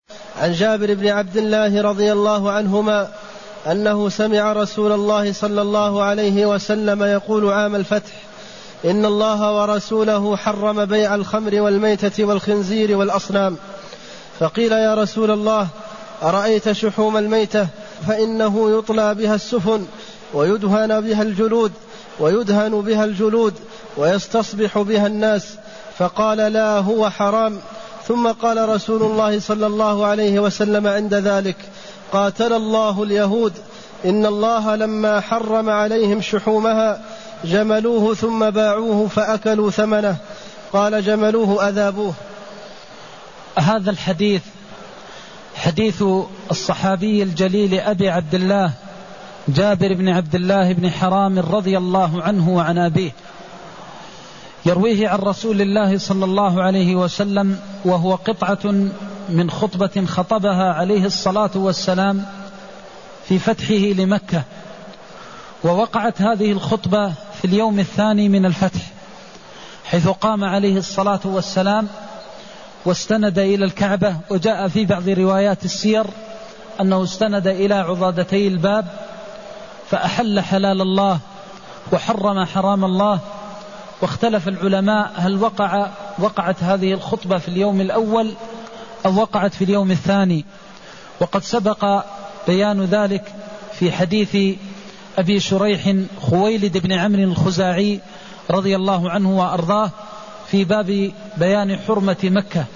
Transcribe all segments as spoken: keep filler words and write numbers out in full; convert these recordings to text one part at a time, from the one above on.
عن جابر بن عبد الله رضي الله عنهما أنه سمع رسول الله صلى الله عليه وسلم يقول عام الفتح: إن الله ورسوله حرم بيع الخمر والميتة والخنزير والأصنام. فقيل: يا رسول الله، أرأيت شحوم الميتة؟ فإنه يطلى بها السفن ويدهن بها الجلود ويدهن بها الجلود ويستصبح بها الناس. فقال: لا، هو حرام. ثم قال رسول الله صلى الله عليه وسلم عند ذلك: قاتل الله اليهود، إن الله لما حرم عليهم شحومها جملوه ثم باعوه فأكلوا ثمنه. قال: جملوه أذابوه. هذا الحديث حديث الصحابي الجليل أبي عبد الله جابر بن عبد الله بن حرام رضي الله عنه وعن أبيه، يرويه عن رسول الله صلى الله عليه وسلم، وهو قطعة من خطبة خطبها عليه الصلاة والسلام في فتحه لمكة. ووقعت هذه الخطبة في اليوم الثاني من الفتح، حيث قام عليه الصلاة والسلام واستند إلى الكعبة. وجاء في بعض روايات السير أنه استند إلى عضادتي الباب فأحل حلال الله وحرم حرام الله. واختلف العلماء هل وقع وقعت هذه الخطبة في اليوم الأول أو وقعت في اليوم الثاني. وقد سبق بيان ذلك في حديث أبي شريح خويلد بن عمرو الخزاعي رضي الله عنه وأرضاه في باب بيان حرمة مكة.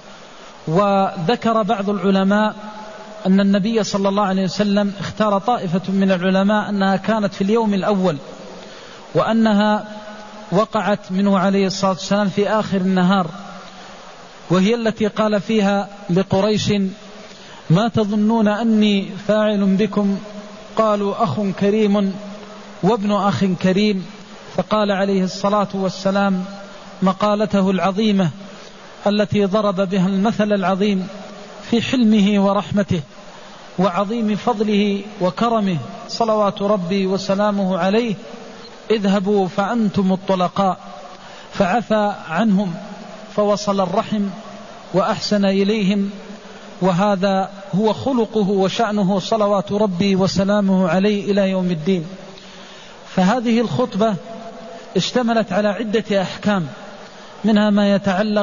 وذكر بعض العلماء أن النبي صلى الله عليه وسلم اختار طائفة من العلماء أنها كانت في اليوم الأول، وأنها وقعت منه عليه الصلاة والسلام في آخر النهار، وهي التي قال فيها لقريش: ما تظنون أني فاعل بكم؟ قالوا: أخ كريم وابن أخ كريم. فقال عليه الصلاة والسلام مقالته العظيمة التي ضرب بها المثل العظيم في حلمه ورحمته وعظيم فضله وكرمه صلوات ربي وسلامه عليه: اذهبوا فأنتم الطلقاء. فعفى عنهم فوصل الرحم وأحسن إليهم، وهذا هو خلقه وشأنه صلوات ربي وسلامه عليه إلى يوم الدين. فهذه الخطبة اشتملت على عدة أحكام، منها ما يتعلق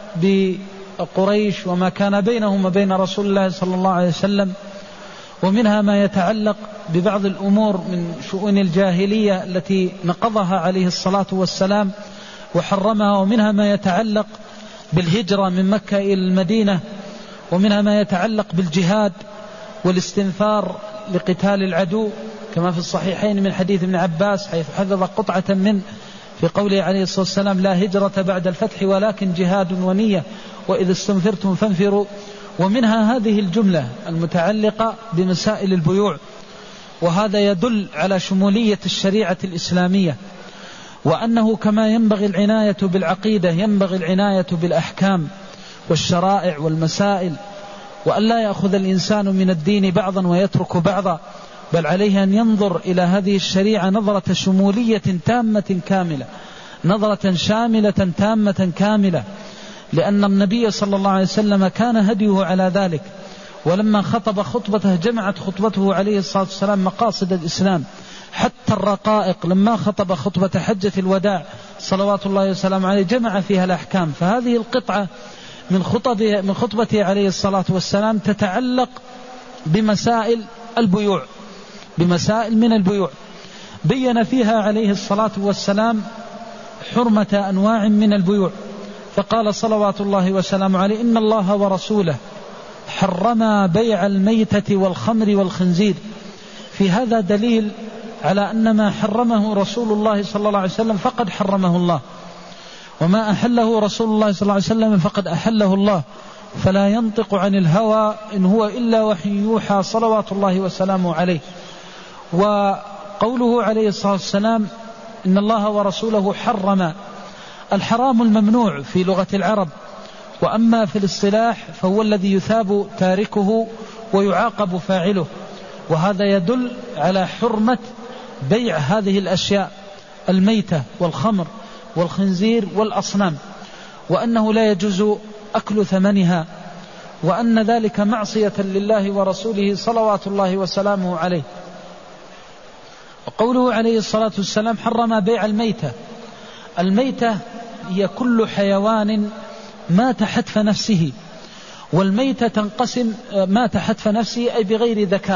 بقريش وما كان بينهم وبين رسول الله صلى الله عليه وسلم، ومنها ما يتعلق ببعض الأمور من شؤون الجاهلية التي نقضها عليه الصلاة والسلام وحرمها، ومنها ما يتعلق بالهجرة من مكة إلى المدينة، ومنها ما يتعلق بالجهاد والاستنفار لقتال العدو، كما في الصحيحين من حديث ابن عباس حيث حذف قطعة من في قوله عليه الصلاة والسلام: لا هجرة بعد الفتح ولكن جهاد ونية وإذا استنفرتم فانفروا. ومنها هذه الجملة المتعلقة بمسائل البيوع، وهذا يدل على شمولية الشريعة الإسلامية، وأنه كما ينبغي العناية بالعقيدة ينبغي العناية بالأحكام والشرائع والمسائل، وأن لا يأخذ الإنسان من الدين بعضا ويترك بعضا، بل عليه أن ينظر إلى هذه الشريعة نظرة شمولية تامة كاملة، نظرة شاملة تامة كاملة، لأن النبي صلى الله عليه وسلم كان هديه على ذلك. ولما خطب خطبته جمعت خطبته عليه الصلاة والسلام مقاصد الإسلام، حتى الرقائق لما خطب خطبة حجة الوداع صلوات الله وسلامه عليه جمع فيها الأحكام. فهذه القطعة من خطبه من خطبته عليه الصلاة والسلام تتعلق بمسائل البيوع، بمسائل من البيوع، بين فيها عليه الصلاة والسلام حرمة أنواع من البيوع. فقال صلوات الله وسلامه عليه: إن الله ورسوله حرما بيع الميتة والخمر والخنزير. في هذا دليل على أن ما حرمه رسول الله صلى الله عليه وسلم فقد حرمه الله، وما أحله رسول الله صلى الله عليه وسلم فقد أحله الله، فلا ينطق عن الهوى إن هو إلا وحي يوحى صلوات الله وسلامه عليه. وقوله عليه الصلاة والسلام: إن الله ورسوله حرم، الحرام الممنوع في لغة العرب، وأما في الاصطلاح فهو الذي يثاب تاركه ويعاقب فاعله. وهذا يدل على حرمة بيع هذه الأشياء الميتة والخمر والخنزير والأصنام، وأنه لا يجوز أكل ثمنها وأن ذلك معصية لله ورسوله صلوات الله وسلامه عليه. وقوله عليه الصلاة والسلام حرم بيع الميتة. الميتة هي كل حيوان مات حتف نفسه، والميتة تنقسم مات حتف نفسه أي بغير ذكاء.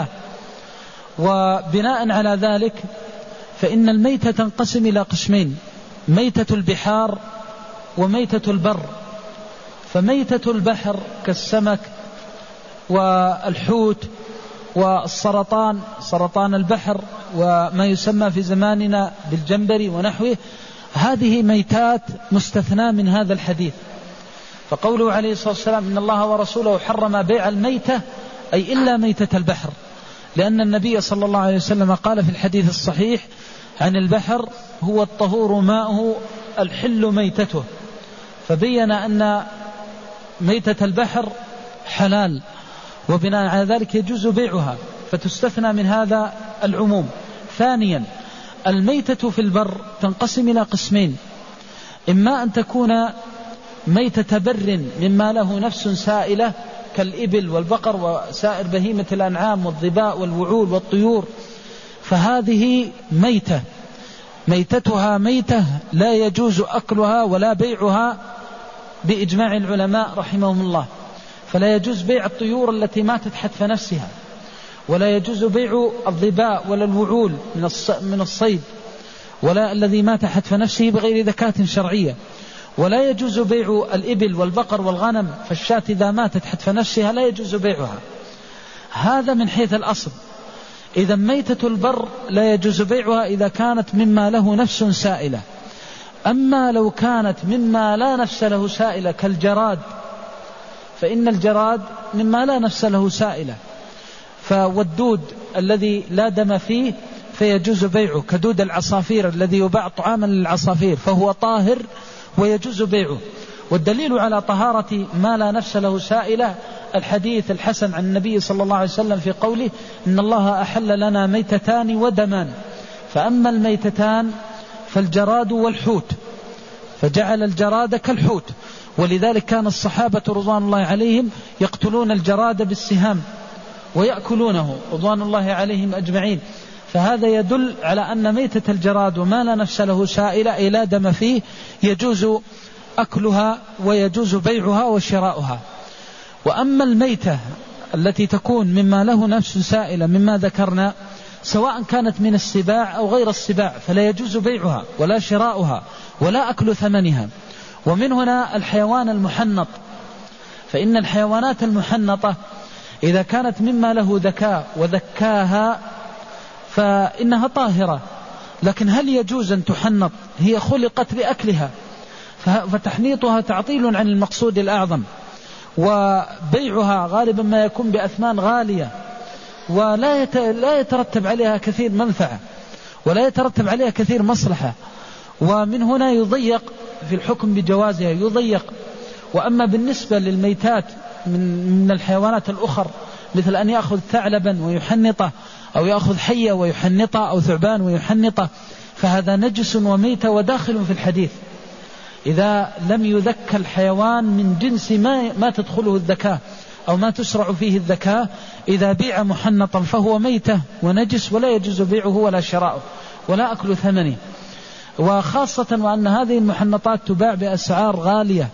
وبناء على ذلك فإن الميتة تنقسم إلى قسمين: ميتة البحار وميتة البر. فميتة البحر كالسمك والحوت والسرطان، سرطان البحر، وما يسمى في زماننا بالجمبري ونحوه، هذه ميتات مستثنى من هذا الحديث. فقوله عليه الصلاة والسلام إن الله ورسوله حرم بيع الميتة أي إلا ميتة البحر، لأن النبي صلى الله عليه وسلم قال في الحديث الصحيح عن البحر هو الطهور ماؤه الحل ميتته، فبين أن ميتة البحر حلال، وبناء على ذلك يجوز بيعها، فتستثنى من هذا العموم. ثانيا الميتة في البر تنقسم إلى قسمين: إما أن تكون ميتة بر مما له نفس سائلة كالإبل والبقر وسائر بهيمة الأنعام والظباء والوعول والطيور، فهذه ميتة ميتتها ميتة لا يجوز أكلها ولا بيعها بإجماع العلماء رحمهم الله. فلا يجوز بيع الطيور التي ماتت حتف نفسها، ولا يجوز بيع الظباء ولا الوعول من الصيد ولا الذي مات حتف نفسه بغير ذكاة شرعية، ولا يجوز بيع الإبل والبقر والغنم، فالشاة إذا ماتت حتف نفسها لا يجوز بيعها. هذا من حيث الأصل. إذا ميتة البر لا يجوز بيعها إذا كانت مما له نفس سائلة. أما لو كانت مما لا نفس له سائلة كالجراد، فإن الجراد مما لا نفس له سائلة، فالدود الذي لا دم فيه فيجوز بيعه، كدود العصافير الذي يباع طعاما للعصافير فهو طاهر ويجوز بيعه. والدليل على طهارة ما لا نفس له سائلة الحديث الحسن عن النبي صلى الله عليه وسلم في قوله إن الله أحل لنا ميتتان ودمان، فأما الميتتان فالجراد والحوت، فجعل الجراد كالحوت، ولذلك كان الصحابة رضوان الله عليهم يقتلون الجراد بالسهام ويأكلونه رضوان الله عليهم أجمعين. فهذا يدل على أن ميتة الجراد وما لا نفس له سائلة أي لا دم فيه يجوز أكلها ويجوز بيعها وشراؤها. وأما الميتة التي تكون مما له نفس سائلة مما ذكرنا، سواء كانت من السباع أو غير السباع، فلا يجوز بيعها ولا شراؤها ولا أكل ثمنها. ومن هنا الحيوان المحنط، فإن الحيوانات المحنطة إذا كانت مما له ذكاء وذكاها فإنها طاهرة، لكن هل يجوز أن تحنط؟ هي خلقت لأكلها، فتحنيطها تعطيل عن المقصود الأعظم، وبيعها غالبا ما يكون بأثمان غالية، ولا لا يترتب عليها كثير منفعة ولا يترتب عليها كثير مصلحة، ومن هنا يضيق في الحكم بجوازها يضيق. وأما بالنسبة للميتات من الحيوانات الأخر مثل أن يأخذ ثعلبا ويحنطه، أو يأخذ حية ويحنطه، أو ثعبان ويحنطه، فهذا نجس وميتة وداخل في الحديث. إذا لم يذكى الحيوان من جنس ما, ما تدخله الذكاء أو ما تسرع فيه الذكاء، إذا بيع محنطا فهو ميتة ونجس ولا يجوز بيعه ولا شراؤه ولا أكل ثمنه. وخاصة وأن هذه المحنطات تباع بأسعار غالية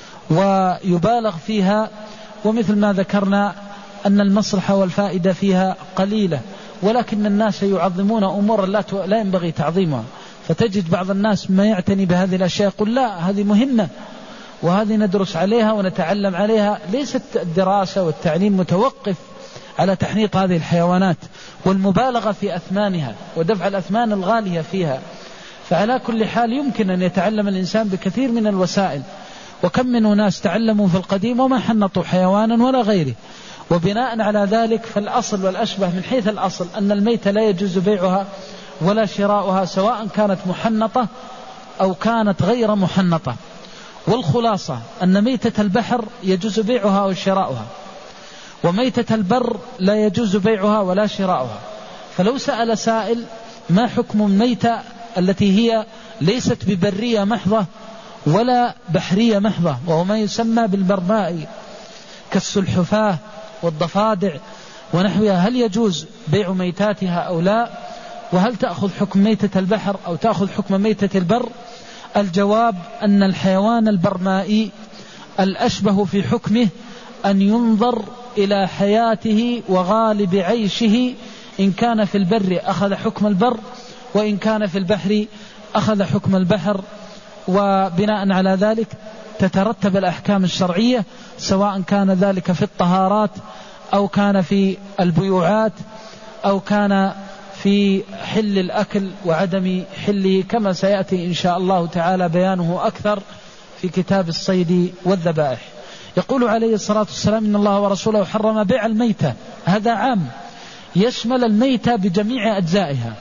ويبالغ فيها، ومثل ما ذكرنا أن المصلحة والفائدة فيها قليلة، ولكن الناس يعظمون أمورا لا ينبغي تعظيمها. فتجد بعض الناس ما يعتني بهذه الأشياء يقول لا هذه مهمة وهذه ندرس عليها ونتعلم عليها. ليست الدراسة والتعليم متوقف على تحنيط هذه الحيوانات والمبالغة في أثمانها ودفع الأثمان الغالية فيها. فعلى كل حال يمكن أن يتعلم الإنسان بكثير من الوسائل، وكم من ناس تعلموا في القديم وما حنطوا حيوانا ولا غيره. وبناء على ذلك فالأصل والأشبه من حيث الأصل أن الميتة لا يجوز بيعها ولا شراؤها، سواء كانت محنطة أو كانت غير محنطة. والخلاصة أن ميتة البحر يجوز بيعها أو شراؤها، وميتة البر لا يجوز بيعها ولا شراؤها. فلو سأل سائل ما حكم الميتة التي هي ليست ببرية محضة ولا بحرية محضة، وهو ما يسمى بالبرماء، كالسلحفاة والضفادع ونحوها، هل يجوز بيع ميتاتها أو لا؟ وهل تأخذ حكم ميتة البحر أو تأخذ حكم ميتة البر؟ الجواب أن الحيوان البرمائي الأشبه في حكمه أن ينظر إلى حياته وغالب عيشه، إن كان في البر أخذ حكم البر، وإن كان في البحر أخذ حكم البحر، وبناء على ذلك تترتب الأحكام الشرعية، سواء كان ذلك في الطهارات أو كان في البيوعات أو كان في حل الأكل وعدم حله، كما سيأتي إن شاء الله تعالى بيانه أكثر في كتاب الصيد والذبائح. يقول عليه الصلاة والسلام: إن الله ورسوله حرم بيع الميتة. هذا عام يشمل الميتة بجميع أجزائها،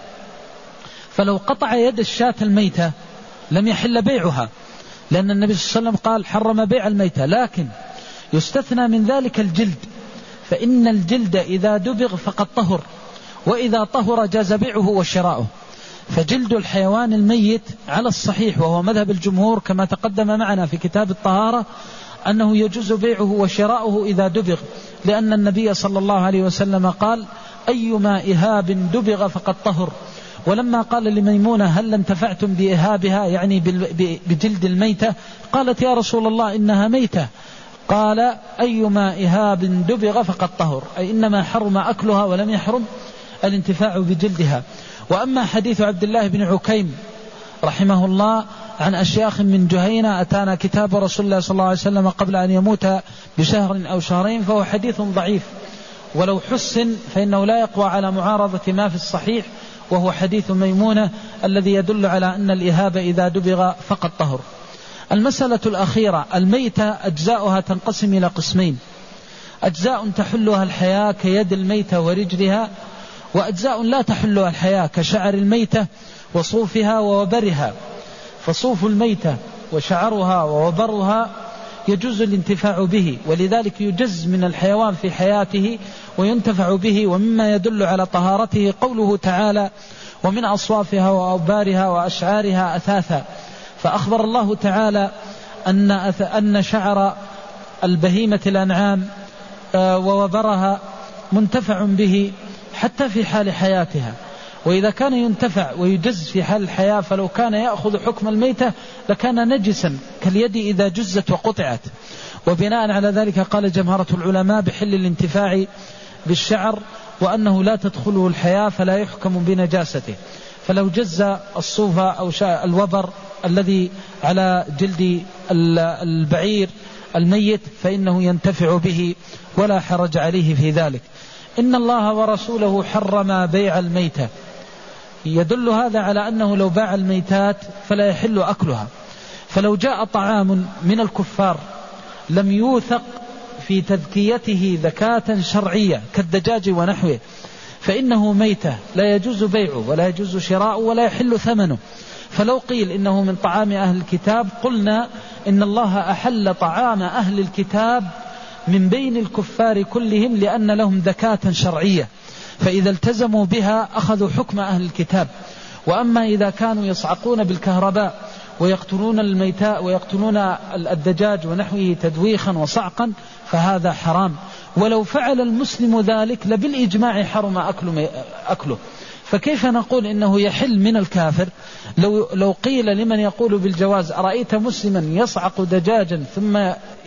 فلو قطع يد الشاة الميتة لم يحل بيعها، لأن النبي صلى الله عليه وسلم قال: حرم بيع الميتة. لكن يستثنى من ذلك الجلد، فإن الجلد إذا دبغ فقد طهر، وإذا طهر جاز بيعه وشراؤه. فجلد الحيوان الميت على الصحيح، وهو مذهب الجمهور كما تقدم معنا في كتاب الطهارة، أنه يجوز بيعه وشراؤه إذا دبغ، لأن النبي صلى الله عليه وسلم قال: أيما إهاب دبغ فقد طهر. ولما قال لميمونة: هل انتفعتم بإهابها، يعني بجلد الميتة؟ قالت: يا رسول الله إنها ميتة. قال: أيما إهاب دبغ فقد طهر، أي إنما حرم أكلها ولم يحرم الانتفاع بجلدها. وأما حديث عبد الله بن عكيم رحمه الله عن أشياخ من جهينة أتانا كتاب رسول الله صلى الله عليه وسلم قبل أن يموت بشهر أو شهرين، فهو حديث ضعيف، ولو حسن فإنه لا يقوى على معارضة ما في الصحيح، وهو حديث ميمونة الذي يدل على أن الإهاب إذا دبغ فقد طهر. المسألة الأخيرة: الميتة أجزاؤها تنقسم إلى قسمين: أجزاء تحلها الحياة كيد الميتة ورجلها، وأجزاء لا تحلها الحياة كشعر الميتة وصوفها ووبرها. فصوف الميتة وشعرها ووبرها يجوز الانتفاع به، ولذلك يجز من الحيوان في حياته وينتفع به. ومما يدل على طهارته قوله تعالى: ومن أصوافها وأوبارها وأشعارها أثاثا. فأخبر الله تعالى أن أن شعر البهيمة الأنعام ووبرها منتفع به حتى في حال حياتها، وإذا كان ينتفع ويجز في حال الحياة، فلو كان يأخذ حكم الميتة لكان نجسا كاليد إذا جزت وقطعت. وبناء على ذلك قال جمهرة العلماء بحل الانتفاع بالشعر، وأنه لا تدخله الحياة فلا يحكم بنجاسته. فلو جز الصوف أو الوبر الذي على جلد البعير الميت فإنه ينتفع به ولا حرج عليه في ذلك. إن الله ورسوله حرم بيع الميتة، يدل هذا على أنه لو باع الميتات فلا يحل أكلها. فلو جاء طعام من الكفار لم يوثق في تذكيته ذكاة شرعية كالدجاج ونحوه، فإنه ميتة لا يجوز بيعه ولا يجوز شراؤه ولا يحل ثمنه. فلو قيل إنه من طعام أهل الكتاب قلنا إن الله أحل طعام أهل الكتاب من بين الكفار كلهم، لأن لهم ذكاة شرعية، فإذا التزموا بها أخذوا حكم أهل الكتاب. وأما إذا كانوا يصعقون بالكهرباء ويقتلون الميتاء ويقتلون الدجاج ونحوه تدويخا وصعقا فهذا حرام، ولو فعل المسلم ذلك لبالإجماع حرم أكله. فكيف نقول إنه يحل من الكافر؟ لو, لو قيل لمن يقول بالجواز: أرأيت مسلما يصعق دجاجا ثم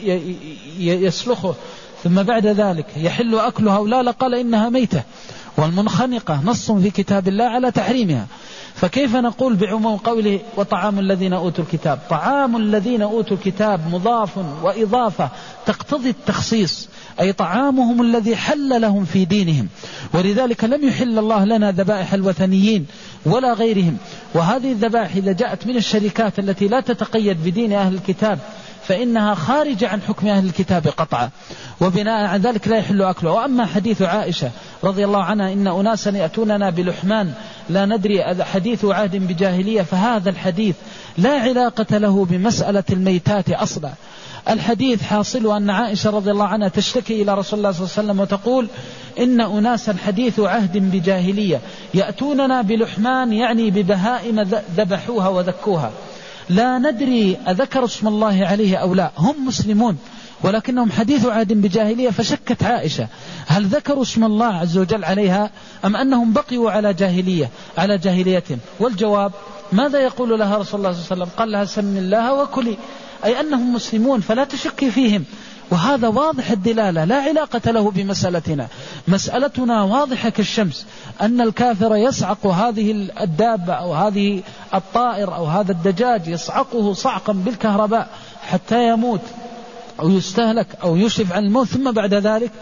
يسلخه ثم بعد ذلك يحل أكلها ولا، لقال إنها ميتة، والمنخنقة نص في كتاب الله على تحريمها. فكيف نقول بعموم قوله وطعام الذين أوتوا الكتاب؟ طعام الذين أوتوا الكتاب مضاف وإضافة تقتضي التخصيص، أي طعامهم الذي حل لهم في دينهم، ولذلك لم يحل الله لنا ذبائح الوثنيين ولا غيرهم. وهذه الذبائح إذا جاءت من الشركات التي لا تتقيد بدين أهل الكتاب فإنها خارجة عن حكم أهل الكتاب قطعا، وبناء على ذلك لا يحل أكله. وأما حديث عائشة رضي الله عنها: إن أناسا يأتوننا بلحمان لا ندري حديث عهد بجاهلية، فهذا الحديث لا علاقة له بمسألة الميتات أصلا. الحديث حاصل أن عائشة رضي الله عنها تشتكي إلى رسول الله صلى الله عليه وسلم وتقول: إن أناسا حديث عهد بجاهلية يأتوننا بلحمان، يعني ببهائم ذبحوها وذكوها، لا ندري أذكر اسم الله عليه أو لا، هم مسلمون ولكنهم حديث عهد بجاهلية. فشكت عائشة هل ذكروا اسم الله عز وجل عليها أم أنهم بقيوا على جاهلية على جاهليتهم؟ والجواب ماذا يقول لها رسول الله صلى الله عليه وسلم؟ قال لها سم الله وكلي، أي أنهم مسلمون فلا تشكي فيهم. وهذا واضح الدلالة لا علاقة له بمسألتنا. مسألتنا واضحة كالشمس، أن الكافر يصعق هذه الدابة أو هذه الطائر أو هذا الدجاج يصعقه صعقا بالكهرباء حتى يموت أو يستهلك أو يشرف عن الموت، ثم بعد ذلك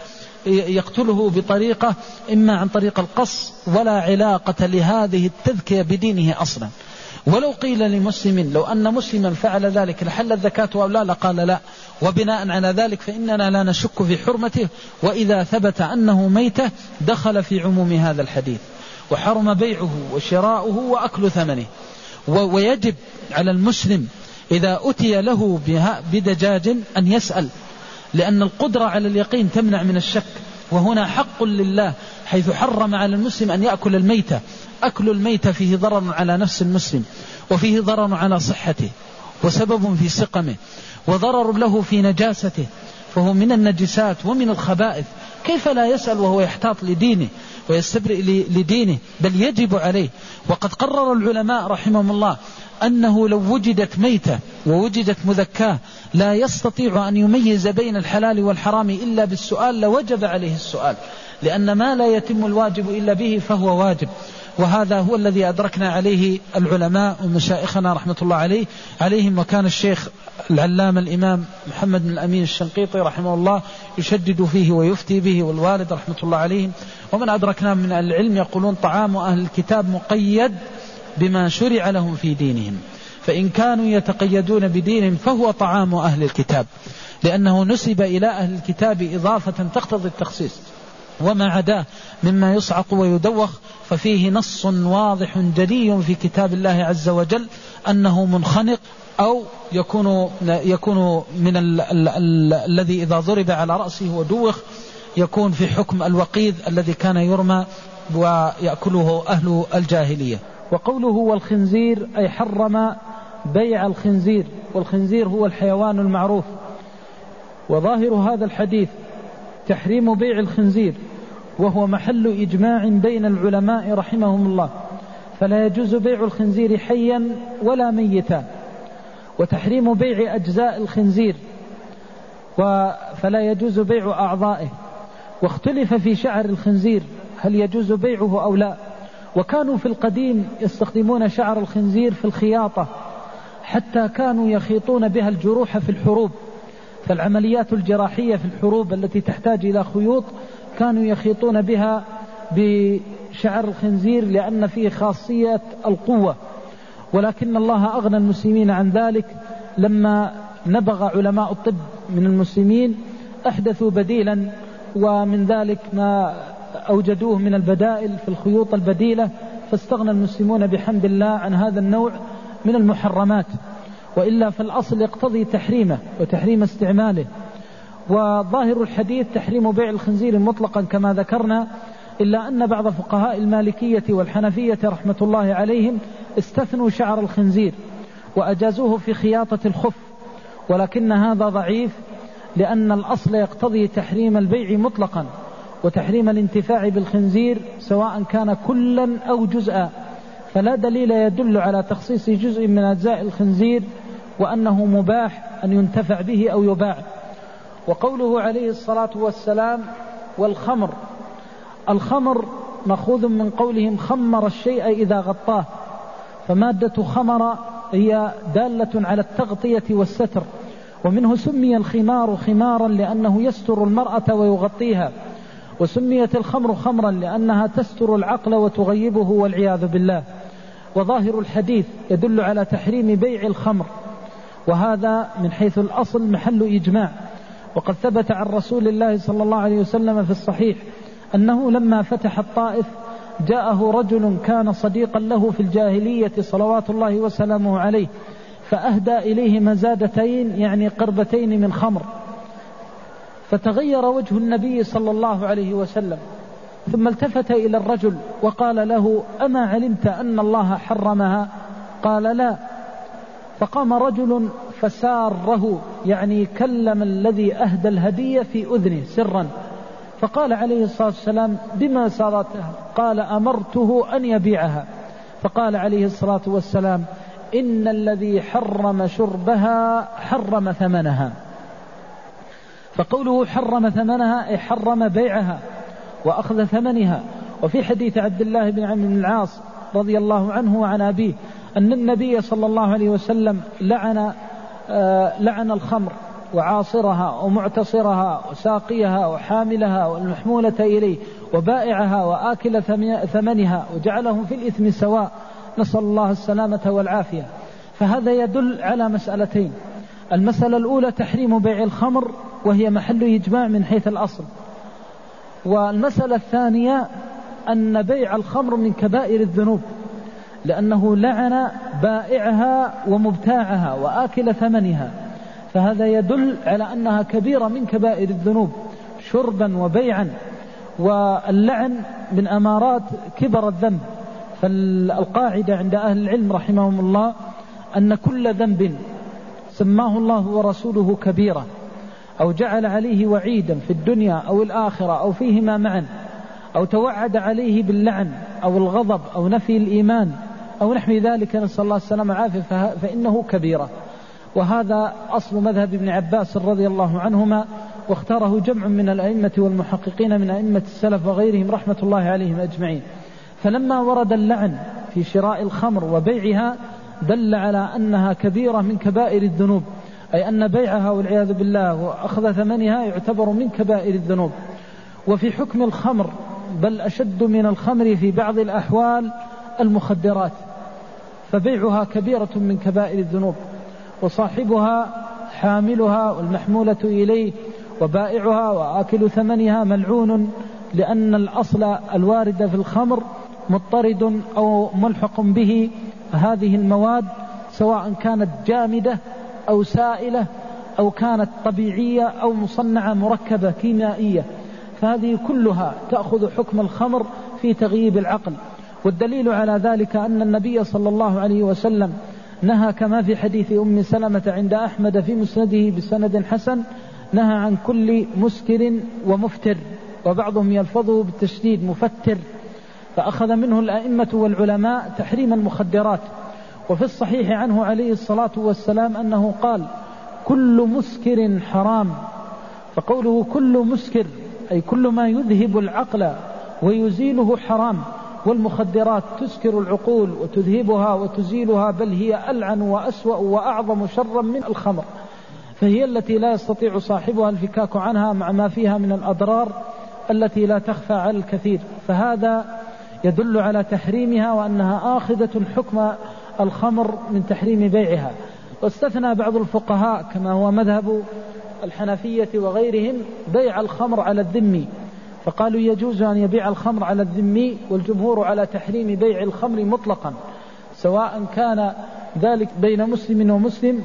يقتله بطريقة إما عن طريق القص، ولا علاقة لهذه التذكية بدينه أصلا. ولو قيل لمسلم لو أن مسلما فعل ذلك لحل الزكاة أو لا، لقال لا. وبناء على ذلك فإننا لا نشك في حرمته، وإذا ثبت أنه ميتة دخل في عموم هذا الحديث، وحرم بيعه وشراؤه وأكل ثمنه. ويجب على المسلم إذا أتي له بدجاج أن يسأل، لأن القدرة على اليقين تمنع من الشك، وهنا حق لله حيث حرم على المسلم أن يأكل الميتة. أكل الميتة فيه ضرر على نفس المسلم، وفيه ضرر على صحته، وسبب في سقمه، وضرر له في نجاسته، فهو من النجسات ومن الخبائث. كيف لا يسأل وهو يحتاط لدينه ويستبرئ لدينه؟ بل يجب عليه. وقد قرر العلماء رحمهم الله أنه لو وجدت ميتة ووجدت مذكاة لا يستطيع أن يميز بين الحلال والحرام إلا بالسؤال لوجب عليه السؤال، لأن ما لا يتم الواجب إلا به فهو واجب. وهذا هو الذي أدركنا عليه العلماء ومشايخنا رحمة الله عليه عليهم. وكان الشيخ العلامة الإمام محمد بن الأمين الشنقيطي رحمه الله يشدد فيه ويفتي به، والوالد رحمة الله عليهم. ومن أدركنا من العلم يقولون طعام أهل الكتاب مقيد بما شرع لهم في دينهم، فإن كانوا يتقيدون بدينهم فهو طعام أهل الكتاب، لأنه نسب إلى أهل الكتاب إضافة تقتضي التخصيص. وما عداه مما يصعق ويدوخ ففيه نص واضح جلي في كتاب الله عز وجل أنه منخنق، أو يكون يكون من ال ال ال الذي إذا ضرب على رأسه ودوخ يكون في حكم الوقيذ الذي كان يرمى ويأكله أهل الجاهلية. وقوله والخنزير أي حرم بيع الخنزير، والخنزير هو الحيوان المعروف. وظاهر هذا الحديث تحريم بيع الخنزير، وهو محل إجماع بين العلماء رحمهم الله، فلا يجوز بيع الخنزير حيا ولا ميتا. وتحريم بيع أجزاء الخنزير، فلا يجوز بيع أعضائه. واختلف في شعر الخنزير هل يجوز بيعه أو لا. وكانوا في القديم يستخدمون شعر الخنزير في الخياطة، حتى كانوا يخيطون بها الجروح في الحروب. فالعمليات الجراحية في الحروب التي تحتاج إلى خيوط كانوا يخيطون بها بشعر الخنزير لأن فيه خاصية القوة. ولكن الله أغنى المسلمين عن ذلك لما نبغى علماء الطب من المسلمين أحدثوا بديلا، ومن ذلك ما أوجدوه من البدائل في الخيوط البديلة، فاستغنى المسلمون بحمد الله عن هذا النوع من المحرمات. وإلا فالأصل يقتضي تحريمه وتحريم استعماله. وظاهر الحديث تحريم بيع الخنزير مطلقا كما ذكرنا، إلا أن بعض فقهاء المالكية والحنفية رحمة الله عليهم استثنوا شعر الخنزير وأجازوه في خياطة الخف، ولكن هذا ضعيف، لأن الأصل يقتضي تحريم البيع مطلقا وتحريم الانتفاع بالخنزير سواء كان كلا أو جزءا، فلا دليل يدل على تخصيص جزء من أجزاء الخنزير وأنه مباح أن ينتفع به أو يباع. وقوله عليه الصلاة والسلام والخمر، الخمر مأخوذ من قولهم خمر الشيء إذا غطاه، فمادة خمر هي دالة على التغطية والستر، ومنه سمي الخمار خمارا لأنه يستر المرأة ويغطيها، وسميت الخمر خمرا لأنها تستر العقل وتغيبه والعياذ بالله. وظاهر الحديث يدل على تحريم بيع الخمر، وهذا من حيث الأصل محل إجماع. وقد ثبت عن رسول الله صلى الله عليه وسلم في الصحيح أنه لما فتح الطائف جاءه رجل كان صديقا له في الجاهلية صلوات الله وسلامه عليه، فأهدى إليه مزادتين يعني قربتين من خمر، فتغير وجه النبي صلى الله عليه وسلم، ثم التفت إلى الرجل وقال له أما علمت أن الله حرمها؟ قال لا. فقام رجل فساره يعني كلم الذي أهدى الهدية في أذنه سرا، فقال عليه الصلاة والسلام: بما سارتها؟ قال: أمرته أن يبيعها. فقال عليه الصلاة والسلام: إن الذي حرم شربها حرم ثمنها. فقوله حرم ثمنها أي حرم بيعها وأخذ ثمنها. وفي حديث عبد الله بن عمرو بن العاص رضي الله عنه وعن أبيه أن النبي صلى الله عليه وسلم لعن آه لعن الخمر وعاصرها ومعتصرها وساقيها وحاملها والمحمولة إليه وبائعها وآكل ثمنها، وجعلهم في الإثم سواء، نسأل الله السلامة والعافية. فهذا يدل على مسألتين: المسألة الأولى تحريم بيع الخمر وهي محل إجماع من حيث الأصل، والمسألة الثانية أن بيع الخمر من كبائر الذنوب، لأنه لعن بائعها ومبتاعها وآكل ثمنها، فهذا يدل على أنها كبيرة من كبائر الذنوب شربا وبيعا. واللعن من أمارات كبر الذنب. فالقاعدة عند أهل العلم رحمهم الله أن كل ذنب سماه الله ورسوله كبيرة أو جعل عليه وعيدا في الدنيا أو الآخرة أو فيهما معا، أو توعد عليه باللعن أو الغضب أو نفي الإيمان أو نحو ذلك، نسأل الله السلامة والعافية، فإنه كبيرة. وهذا أصل مذهب ابن عباس رضي الله عنهما، واختاره جمع من الأئمة والمحققين من أئمة السلف وغيرهم رحمة الله عليهم أجمعين. فلما ورد اللعن في شراء الخمر وبيعها دل على أنها كبيرة من كبائر الذنوب، أي أن بيعها والعياذ بالله وأخذ ثمنها يعتبر من كبائر الذنوب. وفي حكم الخمر بل أشد من الخمر في بعض الأحوال المخدرات، فبيعها كبيرة من كبائر الذنوب، وصاحبها حاملها والمحمولة إليه وبائعها وآكل ثمنها ملعون، لأن الأصل الوارد في الخمر مضطرد أو ملحق به هذه المواد، سواء كانت جامدة أو سائلة أو كانت طبيعية أو مصنعة مركبة كيميائية، فهذه كلها تأخذ حكم الخمر في تغييب العقل. والدليل على ذلك أن النبي صلى الله عليه وسلم نهى كما في حديث أم سلمة عند أحمد في مسنده بسند حسن، نهى عن كل مسكر ومفتر، وبعضهم يلفظه بالتشديد مفتر، فأخذ منه الأئمة والعلماء تحريم المخدرات. وفي الصحيح عنه عليه الصلاة والسلام أنه قال: كل مسكر حرام. فقوله كل مسكر أي كل ما يذهب العقل ويزيله حرام، والمخدرات تسكر العقول وتذهبها وتزيلها، بل هي ألعن وأسوأ وأعظم شرا من الخمر، فهي التي لا يستطيع صاحبها الفكاك عنها مع ما فيها من الأضرار التي لا تخفى على الكثير. فهذا يدل على تحريمها وأنها آخذة حكم الخمر من تحريم بيعها. واستثنى بعض الفقهاء كما هو مذهب الحنفية وغيرهم بيع الخمر على الذمي، فقالوا يجوز أن يبيع الخمر على الذمي، والجمهور على تحريم بيع الخمر مطلقا، سواء كان ذلك بين مسلم ومسلم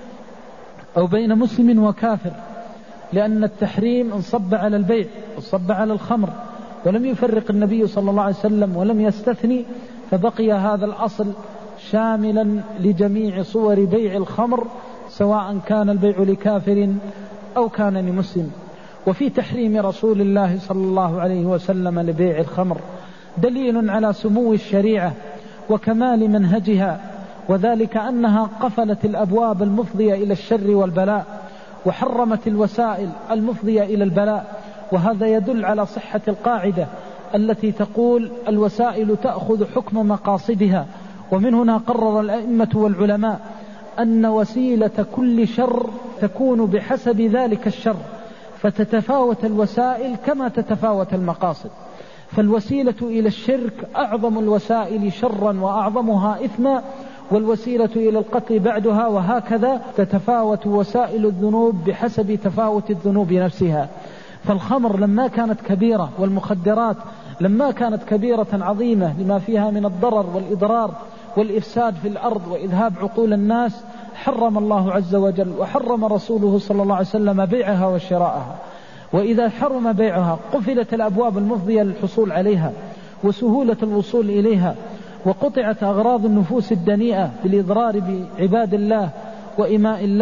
أو بين مسلم وكافر، لأن التحريم انصب على البيع وانصب على الخمر، ولم يفرق النبي صلى الله عليه وسلم ولم يستثني، فبقي هذا الأصل شاملا لجميع صور بيع الخمر، سواء كان البيع لكافر أو كان لمسلم. وفي تحريم رسول الله صلى الله عليه وسلم لبيع الخمر دليل على سمو الشريعة وكمال منهجها، وذلك أنها قفلت الأبواب المفضية إلى الشر والبلاء، وحرمت الوسائل المفضية إلى البلاء. وهذا يدل على صحة القاعدة التي تقول الوسائل تأخذ حكم مقاصدها. ومن هنا قرر الأئمة والعلماء أن وسيلة كل شر تكون بحسب ذلك الشر، فتتفاوت الوسائل كما تتفاوت المقاصد. فالوسيلة إلى الشرك أعظم الوسائل شرا وأعظمها إثما، والوسيلة إلى القتل بعدها، وهكذا تتفاوت وسائل الذنوب بحسب تفاوت الذنوب نفسها. فالخمر لما كانت كبيرة، والمخدرات لما كانت كبيرة عظيمة لما فيها من الضرر والإضرار والإفساد في الأرض وإذهاب عقول الناس، حرم الله عز وجل وحرم رسوله صلى الله عليه وسلم بيعها وشراءها. وإذا حرم بيعها قفلت الأبواب المفضية للحصول عليها وسهولة الوصول إليها، وقطعت أغراض النفوس الدنيئة بالإضرار بعباد الله وإماء الله.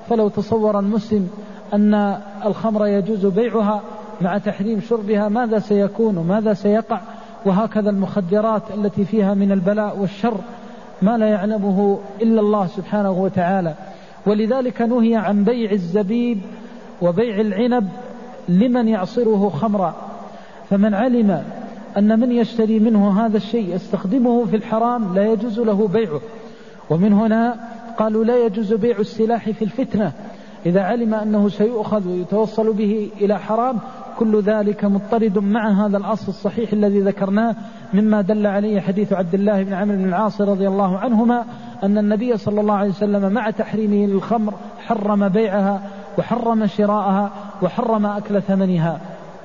فلو تصور المسلم أن الخمر يجوز بيعها مع تحريم شربها ماذا سيكون وماذا سيقع؟ وهكذا المخدرات التي فيها من البلاء والشر ما لا يعلمه إلا الله سبحانه وتعالى. ولذلك نهي عن بيع الزبيب وبيع العنب لمن يعصره خمرا. فمن علم أن من يشتري منه هذا الشيء يستخدمه في الحرام لا يجوز له بيعه. ومن هنا قالوا لا يجوز بيع السلاح في الفتنة إذا علم أنه سيؤخذ ويتوصل به إلى حرام. كل ذلك مضطرد مع هذا الأصل الصحيح الذي ذكرناه مما دل عليه حديث عبد الله بن عمرو بن العاص رضي الله عنهما أن النبي صلى الله عليه وسلم مع تحريمه للخمر حرم بيعها وحرم شراءها وحرم أكل ثمنها.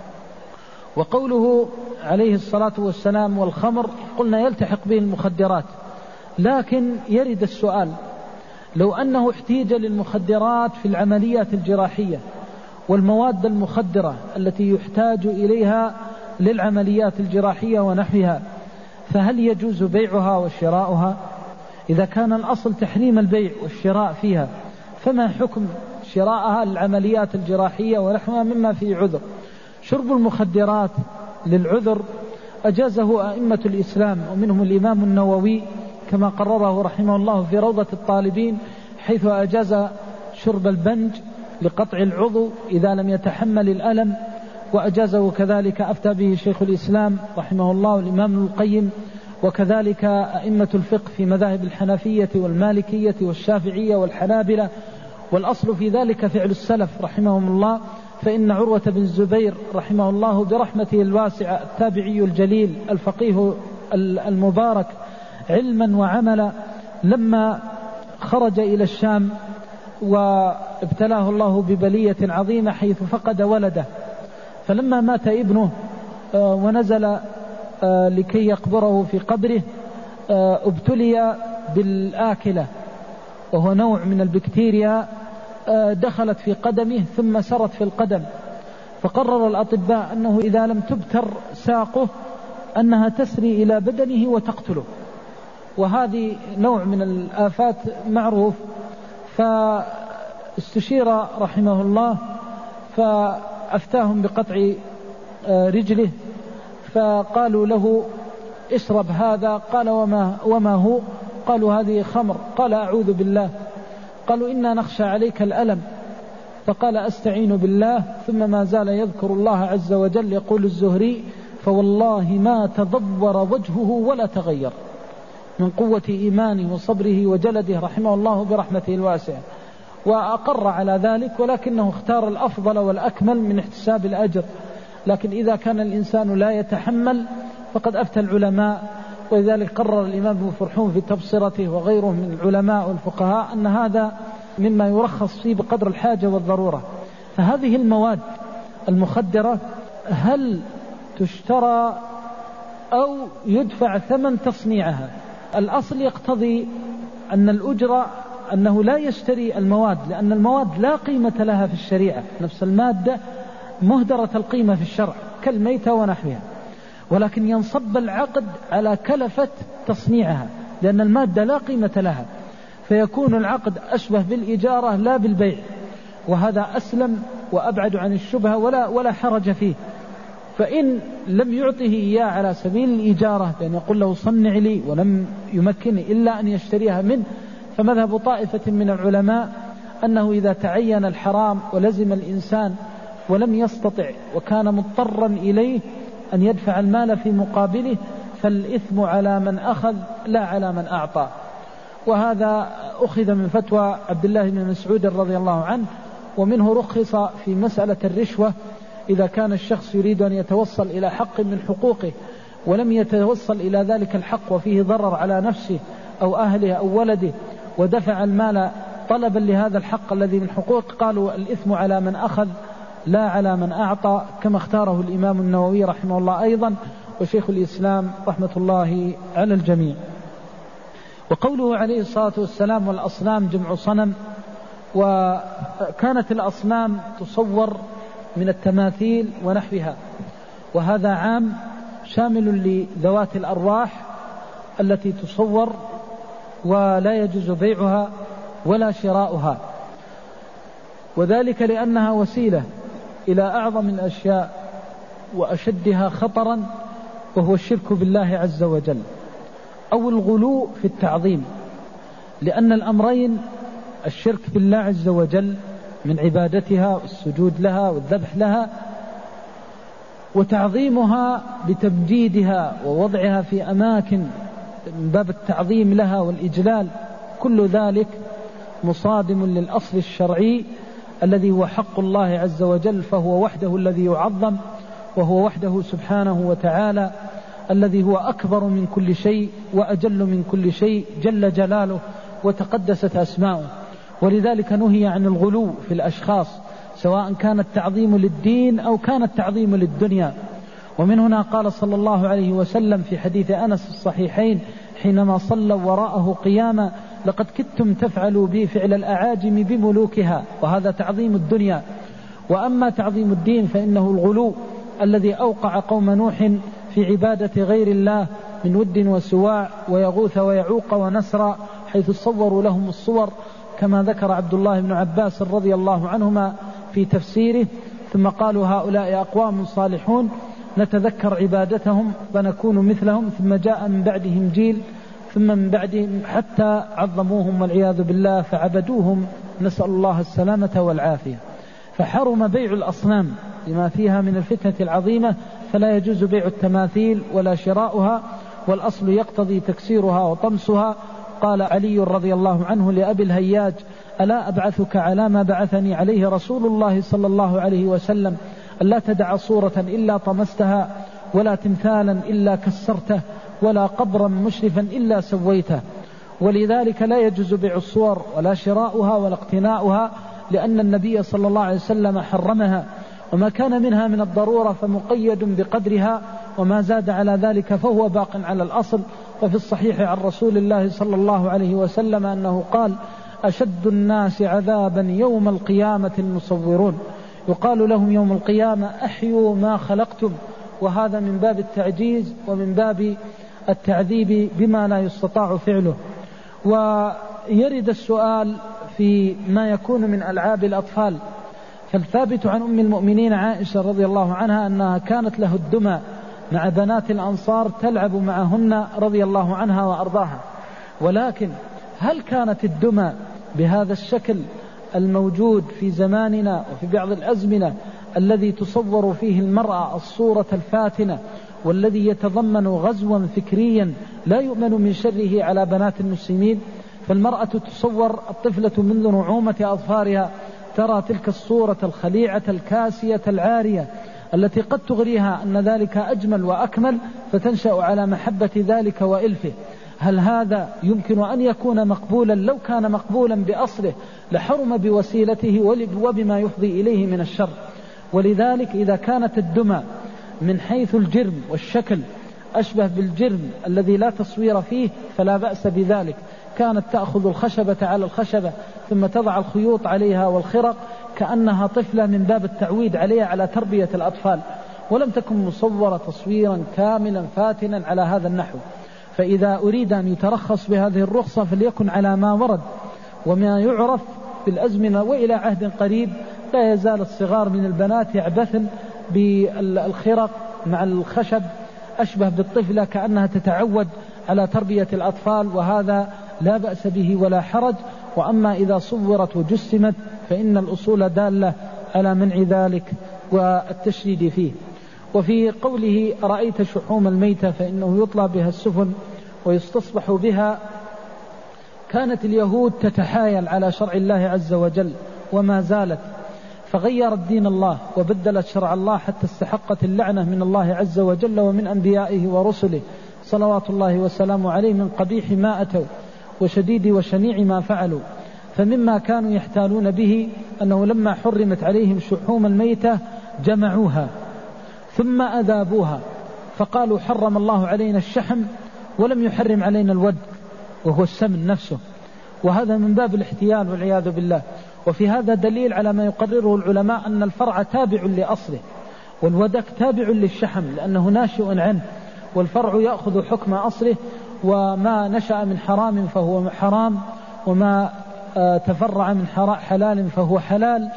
وقوله عليه الصلاة والسلام والخمر قلنا يلتحق به المخدرات، لكن يرد السؤال لو أنه احتيج للمخدرات في العمليات الجراحية والمواد المخدرة التي يحتاج إليها للعمليات الجراحية ونحوها، فهل يجوز بيعها وشراؤها؟ إذا كان الأصل تحريم البيع والشراء فيها فما حكم شراءها للعمليات الجراحية ونحوها مما فيه عذر؟ شرب المخدرات للعذر أجازه أئمة الإسلام ومنهم الإمام النووي كما قرره رحمه الله في روضة الطالبين، حيث أجاز شرب البنج لقطع العضو إذا لم يتحمل الألم، وأجازه كذلك أفتى به شيخ الإسلام رحمه الله والإمام ابن القيم، وكذلك أئمة الفقه في مذاهب الحنفية والمالكية والشافعية والحنابلة. والأصل في ذلك فعل السلف رحمهم الله، فإن عروة بن الزبير رحمه الله برحمته الواسعة التابعي الجليل الفقيه المبارك علما وعملا لما خرج إلى الشام وابتلاه الله ببلية عظيمة حيث فقد ولده، فلما مات ابنه ونزل لكي يقبره في قبره ابتلي بالآكلة وهو نوع من البكتيريا دخلت في قدمه ثم سرت في القدم، فقرر الأطباء أنه إذا لم تبتر ساقه أنها تسري إلى بدنه وتقتله، وهذه نوع من الآفات معروف. فاستشير رحمه الله فأفتاهم بقطع رجله، فقالوا له اشرب هذا، قال وما, وما هو؟ قالوا هذه خمر، قال أعوذ بالله. قالوا إنا نخشى عليك الألم، فقال أستعين بالله، ثم ما زال يذكر الله عز وجل. يقول الزهري فوالله ما تضور وجهه ولا تغير من قوة إيمانه وصبره وجلده رحمه الله برحمته الواسعة، وأقر على ذلك، ولكنه اختار الأفضل والأكمل من احتساب الأجر. لكن إذا كان الإنسان لا يتحمل فقد أفتى العلماء، ولذلك قرر الإمام ابن فرحون في تبصرته وغيره من العلماء والفقهاء أن هذا مما يرخص فيه بقدر الحاجة والضرورة. فهذه المواد المخدرة هل تشترى أو يدفع ثمن تصنيعها؟ الأصل يقتضي أن الأجرة أنه لا يشتري المواد، لأن المواد لا قيمة لها في الشريعة، نفس المادة مهدرة القيمة في الشرع كالميتة ونحوها، ولكن ينصب العقد على كلفة تصنيعها لأن المادة لا قيمة لها، فيكون العقد أشبه بالإجارة لا بالبيع، وهذا أسلم وأبعد عن الشبهة ولا, ولا حرج فيه. فإن لم يعطه إياه على سبيل الإجارة بأن يقول له صنع لي ولم يمكنه إلا أن يشتريها منه، فمذهب طائفة من العلماء أنه إذا تعين الحرام ولزم الإنسان ولم يستطع وكان مضطرا إليه أن يدفع المال في مقابله فالإثم على من أخذ لا على من أعطى. وهذا أخذ من فتوى عبد الله بن مسعود رضي الله عنه، ومنه رخص في مسألة الرشوة إذا كان الشخص يريد أن يتوصل إلى حق من حقوقه ولم يتوصل إلى ذلك الحق وفيه ضرر على نفسه أو أهله أو ولده ودفع المال طلبا لهذا الحق الذي من حقوق، قالوا الإثم على من أخذ لا على من أعطى، كما اختاره الإمام النووي رحمه الله أيضا وشيخ الإسلام رحمة الله على الجميع. وقوله عليه الصلاة والسلام والأصنام جمع صنم، وكانت الأصنام تصور من التماثيل ونحوها، وهذا عام شامل لذوات الأرواح التي تصور ولا يجوز بيعها ولا شراؤها. وذلك لأنها وسيلة إلى أعظم الأشياء وأشدها خطرا، وهو الشرك بالله عز وجل أو الغلو في التعظيم. لأن الأمرين، الشرك بالله عز وجل من عبادتها والسجود لها والذبح لها، وتعظيمها بتمجيدها ووضعها في أماكن من باب التعظيم لها والإجلال، كل ذلك مصادم للأصل الشرعي الذي هو حق الله عز وجل، فهو وحده الذي يعظم، وهو وحده سبحانه وتعالى الذي هو أكبر من كل شيء وأجل من كل شيء جل جلاله وتقدست أسماؤه. ولذلك نهي عن الغلو في الأشخاص، سواء كان التعظيم للدين أو كان التعظيم للدنيا. ومن هنا قال صلى الله عليه وسلم في حديث أنس الصحيحين حينما صلوا وراءه قياما: لقد كدتم تفعلوا بي فعل الأعاجم بملوكها. وهذا تعظيم الدنيا. وأما تعظيم الدين فإنه الغلو الذي أوقع قوم نوح في عبادة غير الله من ود وسواع ويغوث ويعوق ونسرا، حيث صوروا لهم الصور، كما ذكر عبد الله بن عباس رضي الله عنهما في تفسيره: ثم قالوا هؤلاء أقوام صالحون نتذكر عبادتهم ونكون مثلهم، ثم جاء من بعدهم جيل ثم من بعدهم حتى عظموهم والعياذ بالله فعبدوهم، نسأل الله السلامة والعافية. فحرم بيع الأصنام لما فيها من الفتنة العظيمة، فلا يجوز بيع التماثيل ولا شراؤها، والأصل يقتضي تكسيرها وطمسها. قال علي رضي الله عنه لأبي الهياج: ألا أبعثك على ما بعثني عليه رسول الله صلى الله عليه وسلم، ألا تدع صورة إلا طمستها، ولا تمثالا إلا كسرته، ولا قبرا مشرفا إلا سويته. ولذلك لا يجوز بيع الصور ولا شراؤها ولا اقتناؤها، لأن النبي صلى الله عليه وسلم حرمها، وما كان منها من الضرورة فمقيد بقدرها، وما زاد على ذلك فهو باق على الأصل. وفي الصحيح عن رسول الله صلى الله عليه وسلم أنه قال: أشد الناس عذابا يوم القيامة المصورون، يقال لهم يوم القيامة: أحيوا ما خلقتم. وهذا من باب التعجيز ومن باب التعذيب بما لا يستطاع فعله. ويرد السؤال في ما يكون من ألعاب الأطفال، فالثابت عن أم المؤمنين عائشة رضي الله عنها أنها كانت له الدمى مع بنات الأنصار تلعب معهن رضي الله عنها وأرضاها. ولكن هل كانت الدمى بهذا الشكل الموجود في زماننا وفي بعض الأزمنة الذي تصور فيه المرأة الصورة الفاتنة، والذي يتضمن غزوا فكريا لا يؤمن من شره على بنات المسلمين؟ فالمرأة تصور الطفلة منذ نعومة أظفارها، ترى تلك الصورة الخليعة الكاسية العارية التي قد تغريها أن ذلك أجمل وأكمل، فتنشأ على محبة ذلك وإلفه. هل هذا يمكن أن يكون مقبولا؟ لو كان مقبولا بأصله لحرم بوسيلته وبما يفضي إليه من الشر. ولذلك إذا كانت الدمى من حيث الجرم والشكل أشبه بالجرم الذي لا تصوير فيه فلا بأس بذلك. كانت تأخذ الخشبة على الخشبة ثم تضع الخيوط عليها والخرق كأنها طفلة من باب التعويد عليها على تربية الأطفال، ولم تكن مصورة تصويرا كاملا فاتنا على هذا النحو. فإذا أريد أن يترخص بهذه الرخصة فليكن على ما ورد وما يعرف بالأزمنة. وإلى عهد قريب لا يزال الصغار من البنات يعبثن بالخرق مع الخشب أشبه بالطفلة كأنها تتعود على تربية الأطفال، وهذا لا بأس به ولا حرج. وأما إذا صورت وجسمت فإن الأصول دالة على منع ذلك والتشديد فيه. وفي قوله: رأيت شحوم الميتة فإنه يطلى بها السفن ويستصبح بها، كانت اليهود تتحايل على شرع الله عز وجل وما زالت، فغيرت دين الله وبدلت شرع الله حتى استحقت اللعنة من الله عز وجل ومن أنبيائه ورسله صلوات الله وسلامه عليه من قبيح ما أتوا وشديد وشنيع ما فعلوا. فمما كانوا يحتالون به أنه لما حرمت عليهم شحوم الميتة جمعوها ثم أذابوها، فقالوا حرم الله علينا الشحم ولم يحرم علينا الود وهو السمن نفسه، وهذا من باب الاحتيال والعياذ بالله. وفي هذا دليل على ما يقرره العلماء أن الفرع تابع لأصله، والودك تابع للشحم لأنه ناشئ عنه، والفرع يأخذ حكم أصله، وما نشأ من حرام فهو حرام، وما تفرع من حلال فهو حلال.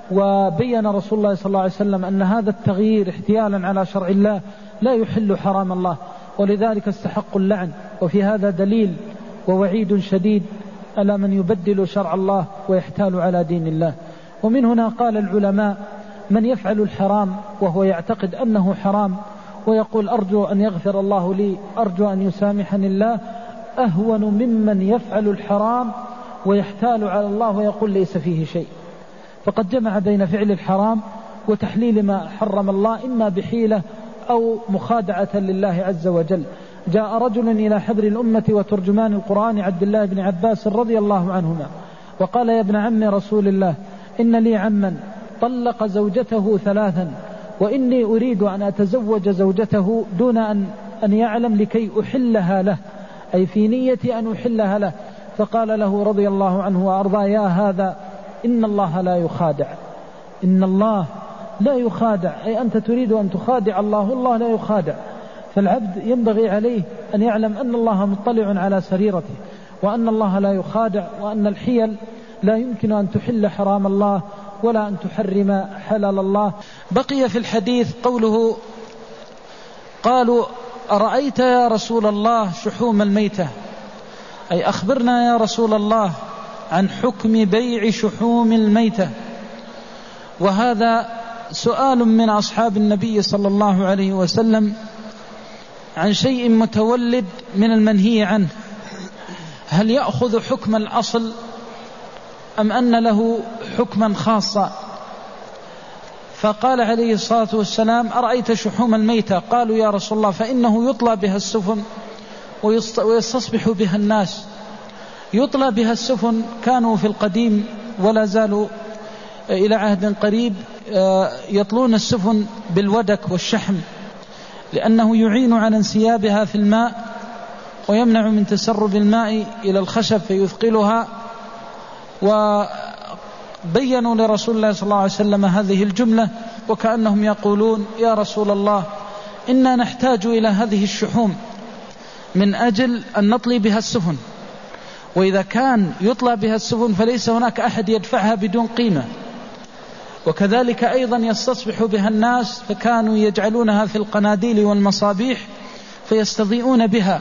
وبين رسول الله صلى الله عليه وسلم أن هذا التغيير احتيالا على شرع الله لا يحل حرام الله، ولذلك استحق اللعن. وفي هذا دليل ووعيد شديد على من يبدل شرع الله ويحتال على دين الله. ومن هنا قال العلماء: من يفعل الحرام وهو يعتقد أنه حرام ويقول أرجو أن يغفر الله لي، أرجو أن يسامحني الله، أهون ممن يفعل الحرام ويحتال على الله ويقول ليس فيه شيء. فقد جمع بين فعل الحرام وتحليل ما حرم الله، إما بحيلة أو مخادعة لله عز وجل. جاء رجل إلى حبر الأمة وترجمان القرآن عبد الله بن عباس رضي الله عنهما وقال: يا ابن عم رسول الله، إن لي عما طلق زوجته ثلاثا، وإني أريد أن أتزوج زوجته دون أن, أن يعلم لكي أحلها له، أي في نيتي أن أحلها له. فقال له رضي الله عنه وأرضاه: يا هذا، إن الله لا يخادع، إن الله لا يخادع، أي أنت تريد أن تخادع الله، الله لا يخادع. فالعبد ينبغي عليه أن يعلم أن الله مطلع على سريرته، وأن الله لا يخادع، وأن الحيل لا يمكن أن تحل حرام الله ولا أن تحرم حلال الله. بقي في الحديث قوله: قالوا: أرأيت يا رسول الله شحوم الميتة، أي أخبرنا يا رسول الله عن حكم بيع شحوم الميتة. وهذا سؤال من أصحاب النبي صلى الله عليه وسلم عن شيء متولد من المنهي عنه، هل يأخذ حكم الأصل أم أن له حكما خاصا؟ فقال عليه الصلاة والسلام: أرأيت شحوم الميتة؟ قالوا: يا رسول الله، فإنه يطلى بها السفن ويستصبح بها الناس. يطلى بها السفن، كانوا في القديم ولا زالوا إلى عهد قريب يطلون السفن بالودك والشحم، لأنه يعين على انسيابها في الماء ويمنع من تسرب الماء إلى الخشب فيثقلها. وبينوا لرسول الله صلى الله عليه وسلم هذه الجملة، وكأنهم يقولون: يا رسول الله، إنا نحتاج إلى هذه الشحوم من أجل أن نطلي بها السفن، وإذا كان يطلى بها السفن فليس هناك أحد يدفعها بدون قيمة، وكذلك أيضا يستصبح بها الناس، فكانوا يجعلونها في القناديل والمصابيح فيستضيئون بها.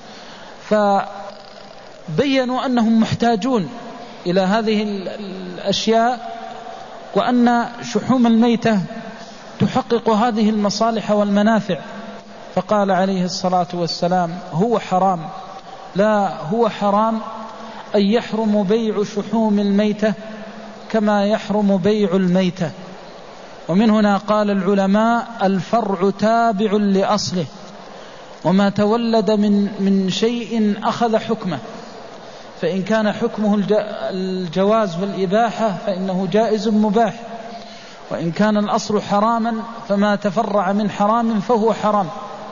فبينوا أنهم محتاجون إلى هذه الأشياء، وأن شحوم الميتة تحقق هذه المصالح والمنافع. فقال عليه الصلاة والسلام: هو حرام، لا هو حرام أن يحرم بيع شحوم الميتة كما يحرم بيع الميتة. ومن هنا قال العلماء: الفرع تابع لأصله، وما تولد من من شيء أخذ حكمه، فإن كان حكمه الجواز والإباحة فإنه جائز مباح، وإن كان الأصل حراما فما تفرع من حرام فهو حرام.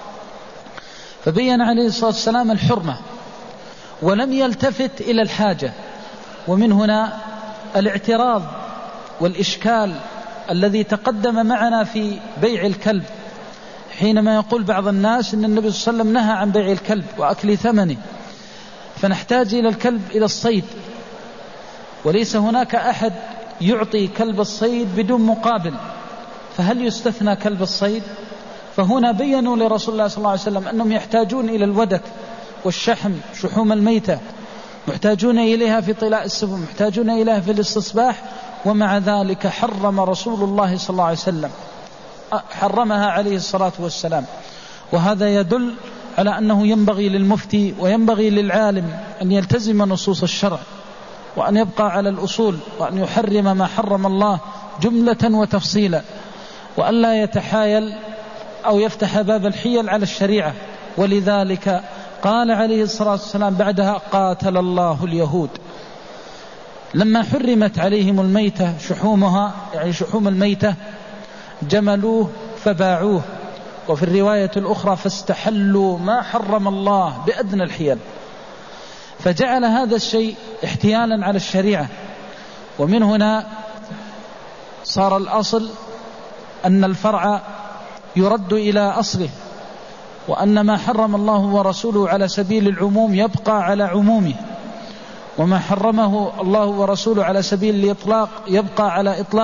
فبين عليه الصلاة والسلام الحرمة ولم يلتفت إلى الحاجة. ومن هنا الاعتراض والإشكال الذي تقدم معنا في بيع الكلب، حينما يقول بعض الناس إن النبي صلى الله عليه وسلم نهى عن بيع الكلب وأكل ثمنه، فنحتاج إلى الكلب إلى الصيد، وليس هناك أحد يعطي كلب الصيد بدون مقابل، فهل يستثنى كلب الصيد؟ فهنا بينوا لرسول الله صلى الله عليه وسلم أنهم يحتاجون إلى الودك والشحم، شحوم الميتة، محتاجون إليها في طلاء السفن، محتاجون إليها في الاستصباح، ومع ذلك حرم رسول الله صلى الله عليه وسلم، حرمها عليه الصلاة والسلام. وهذا يدل على أنه ينبغي للمفتي وينبغي للعالم أن يلتزم نصوص الشرع، وأن يبقى على الأصول، وأن يحرم ما حرم الله جملة وتفصيلا، وأن لا يتحايل أو يفتح باب الحيل على الشريعة. ولذلك قال عليه الصلاة والسلام بعدها: قاتل الله اليهود. لما حرمت عليهم الميتة شحومها، يعني شحوم الميتة، جملوه فباعوه، وفي الرواية الأخرى فاستحلوا ما حرم الله بأدنى الحيل، فجعل هذا الشيء احتيالا على الشريعة. ومن هنا صار الأصل أن الفرع يرد إلى أصله، وأن ما حرم الله ورسوله على سبيل العموم يبقى على عمومه، وما حرمه الله ورسوله على سبيل الإطلاق يبقى على إطلاقه.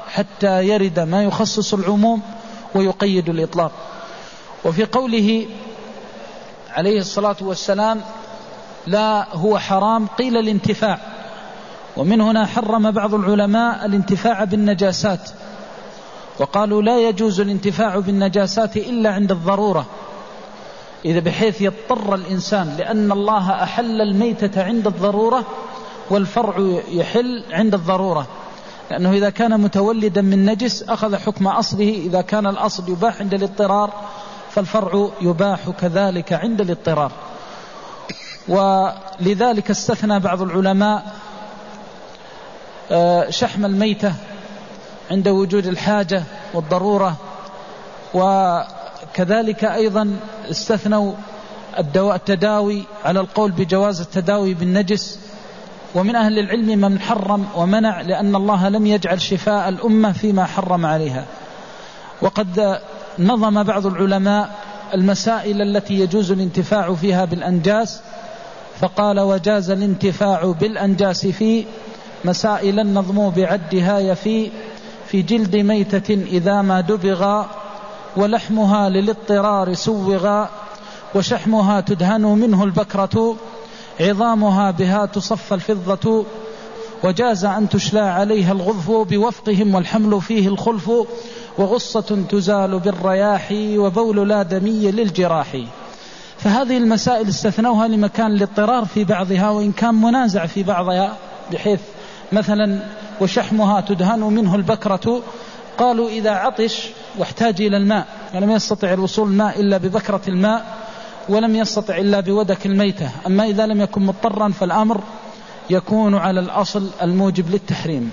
حتى يرد ما يخصص العموم ويقيد الإطلاق. وفي قوله عليه الصلاة والسلام لا هو حرام قيل الانتفاع، ومن هنا حرم بعض العلماء الانتفاع بالنجاسات، وقالوا لا يجوز الانتفاع بالنجاسات إلا عند الضرورة، إذا بحيث يضطر الإنسان، لأن الله أحل الميتة عند الضرورة والفرع يحل عند الضرورة، لأنه إذا كان متولدا من نجس أخذ حكم أصله، إذا كان الأصل يباح عند الاضطرار فالفرع يباح كذلك عند الاضطرار. ولذلك استثنى بعض العلماء شحم الميتة عند وجود الحاجة والضرورة، وكذلك أيضا استثنوا التداوي على القول بجواز التداوي بالنجس. ومن أهل العلم من حرم ومنع، لأن الله لم يجعل شفاء الأمة فيما حرم عليها. وقد نظم بعض العلماء المسائل التي يجوز الانتفاع فيها بالأنجاس، فقال وجاز الانتفاع بالأنجاس في مسائل النظم بعدها يفي في جلد ميتة إذا ما دبغا ولحمها للاضطرار سوغا وشحمها تدهن منه البكرة عظامها بها تصفى الفضة وجاز أن تشلى عليها الغضف بوفقهم والحمل فيه الخلف وغصة تزال بالرياح وبول لا دمي للجراح. فهذه المسائل استثنوها لمكان الاضطرار في بعضها، وإن كان منازع في بعضها، بحيث مثلا وشحمها تدهن منه البكرة، قالوا إذا عطش واحتاج إلى الماء ولم يستطع الوصول الماء إلا ببكرة الماء ولم يستطع إلا بودك الميتة، أما إذا لم يكن مضطرا فالأمر يكون على الأصل الموجب للتحريم.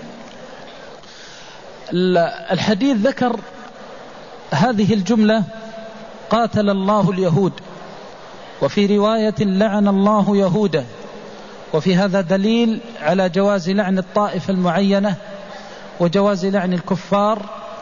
الحديث ذكر هذه الجملة قاتل الله اليهود، وفي رواية لعن الله يهودا، وفي هذا دليل على جواز لعن الطائفة المعينة وجواز لعن الكفار،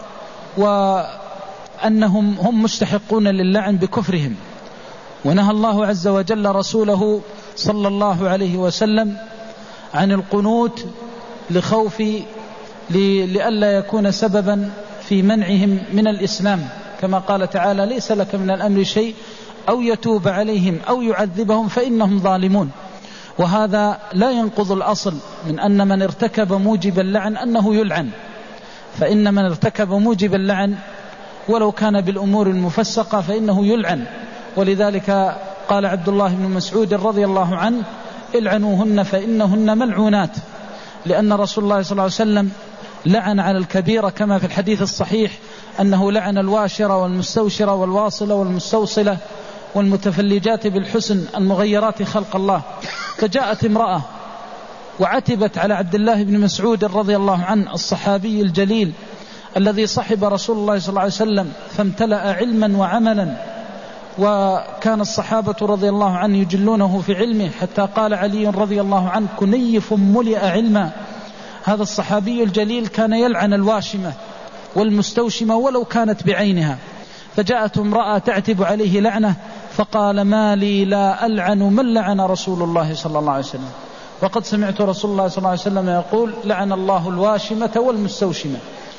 وأنهم هم مستحقون للعن بكفرهم. ونهى الله عز وجل رسوله صلى الله عليه وسلم عن القنوت لخوف لئلا يكون سببا في منعهم من الإسلام، كما قال تعالى ليس لك من الأمر شيء أو يتوب عليهم أو يعذبهم فإنهم ظالمون. وهذا لا ينقض الأصل من أن من ارتكب موجب اللعن أنه يلعن، فإن من ارتكب موجب اللعن ولو كان بالأمور المفسقة فإنه يلعن. ولذلك قال عبد الله بن مسعود رضي الله عنه العنوهن فإنهن ملعونات، لأن رسول الله صلى الله عليه وسلم لعن على الكبيرة كما في الحديث الصحيح أنه لعن الواشرة والمستوشرة والواصلة والمستوصلة والمتفلجات بالحسن المغيرات خلق الله. فجاءت امرأة وعتبت على عبد الله بن مسعود رضي الله عنه الصحابي الجليل الذي صحب رسول الله صلى الله عليه وسلم فامتلأ علما وعملا، وكان الصحابة رضي الله عنه يجلونه في علمه، حتى قال علي رضي الله عنه كنيف ملئ علما. هذا الصحابي الجليل كان يلعن الواشمة والمستوشمة ولو كانت بعينها. فجاءت امرأة تعتب عليه لعنة فقال ما لي لا ألعن من لعن رسول الله صلى الله عليه وسلم، وقد سمعت رسول الله صلى الله عليه وسلم يقول لعن الله الواشمة والمستوشمة.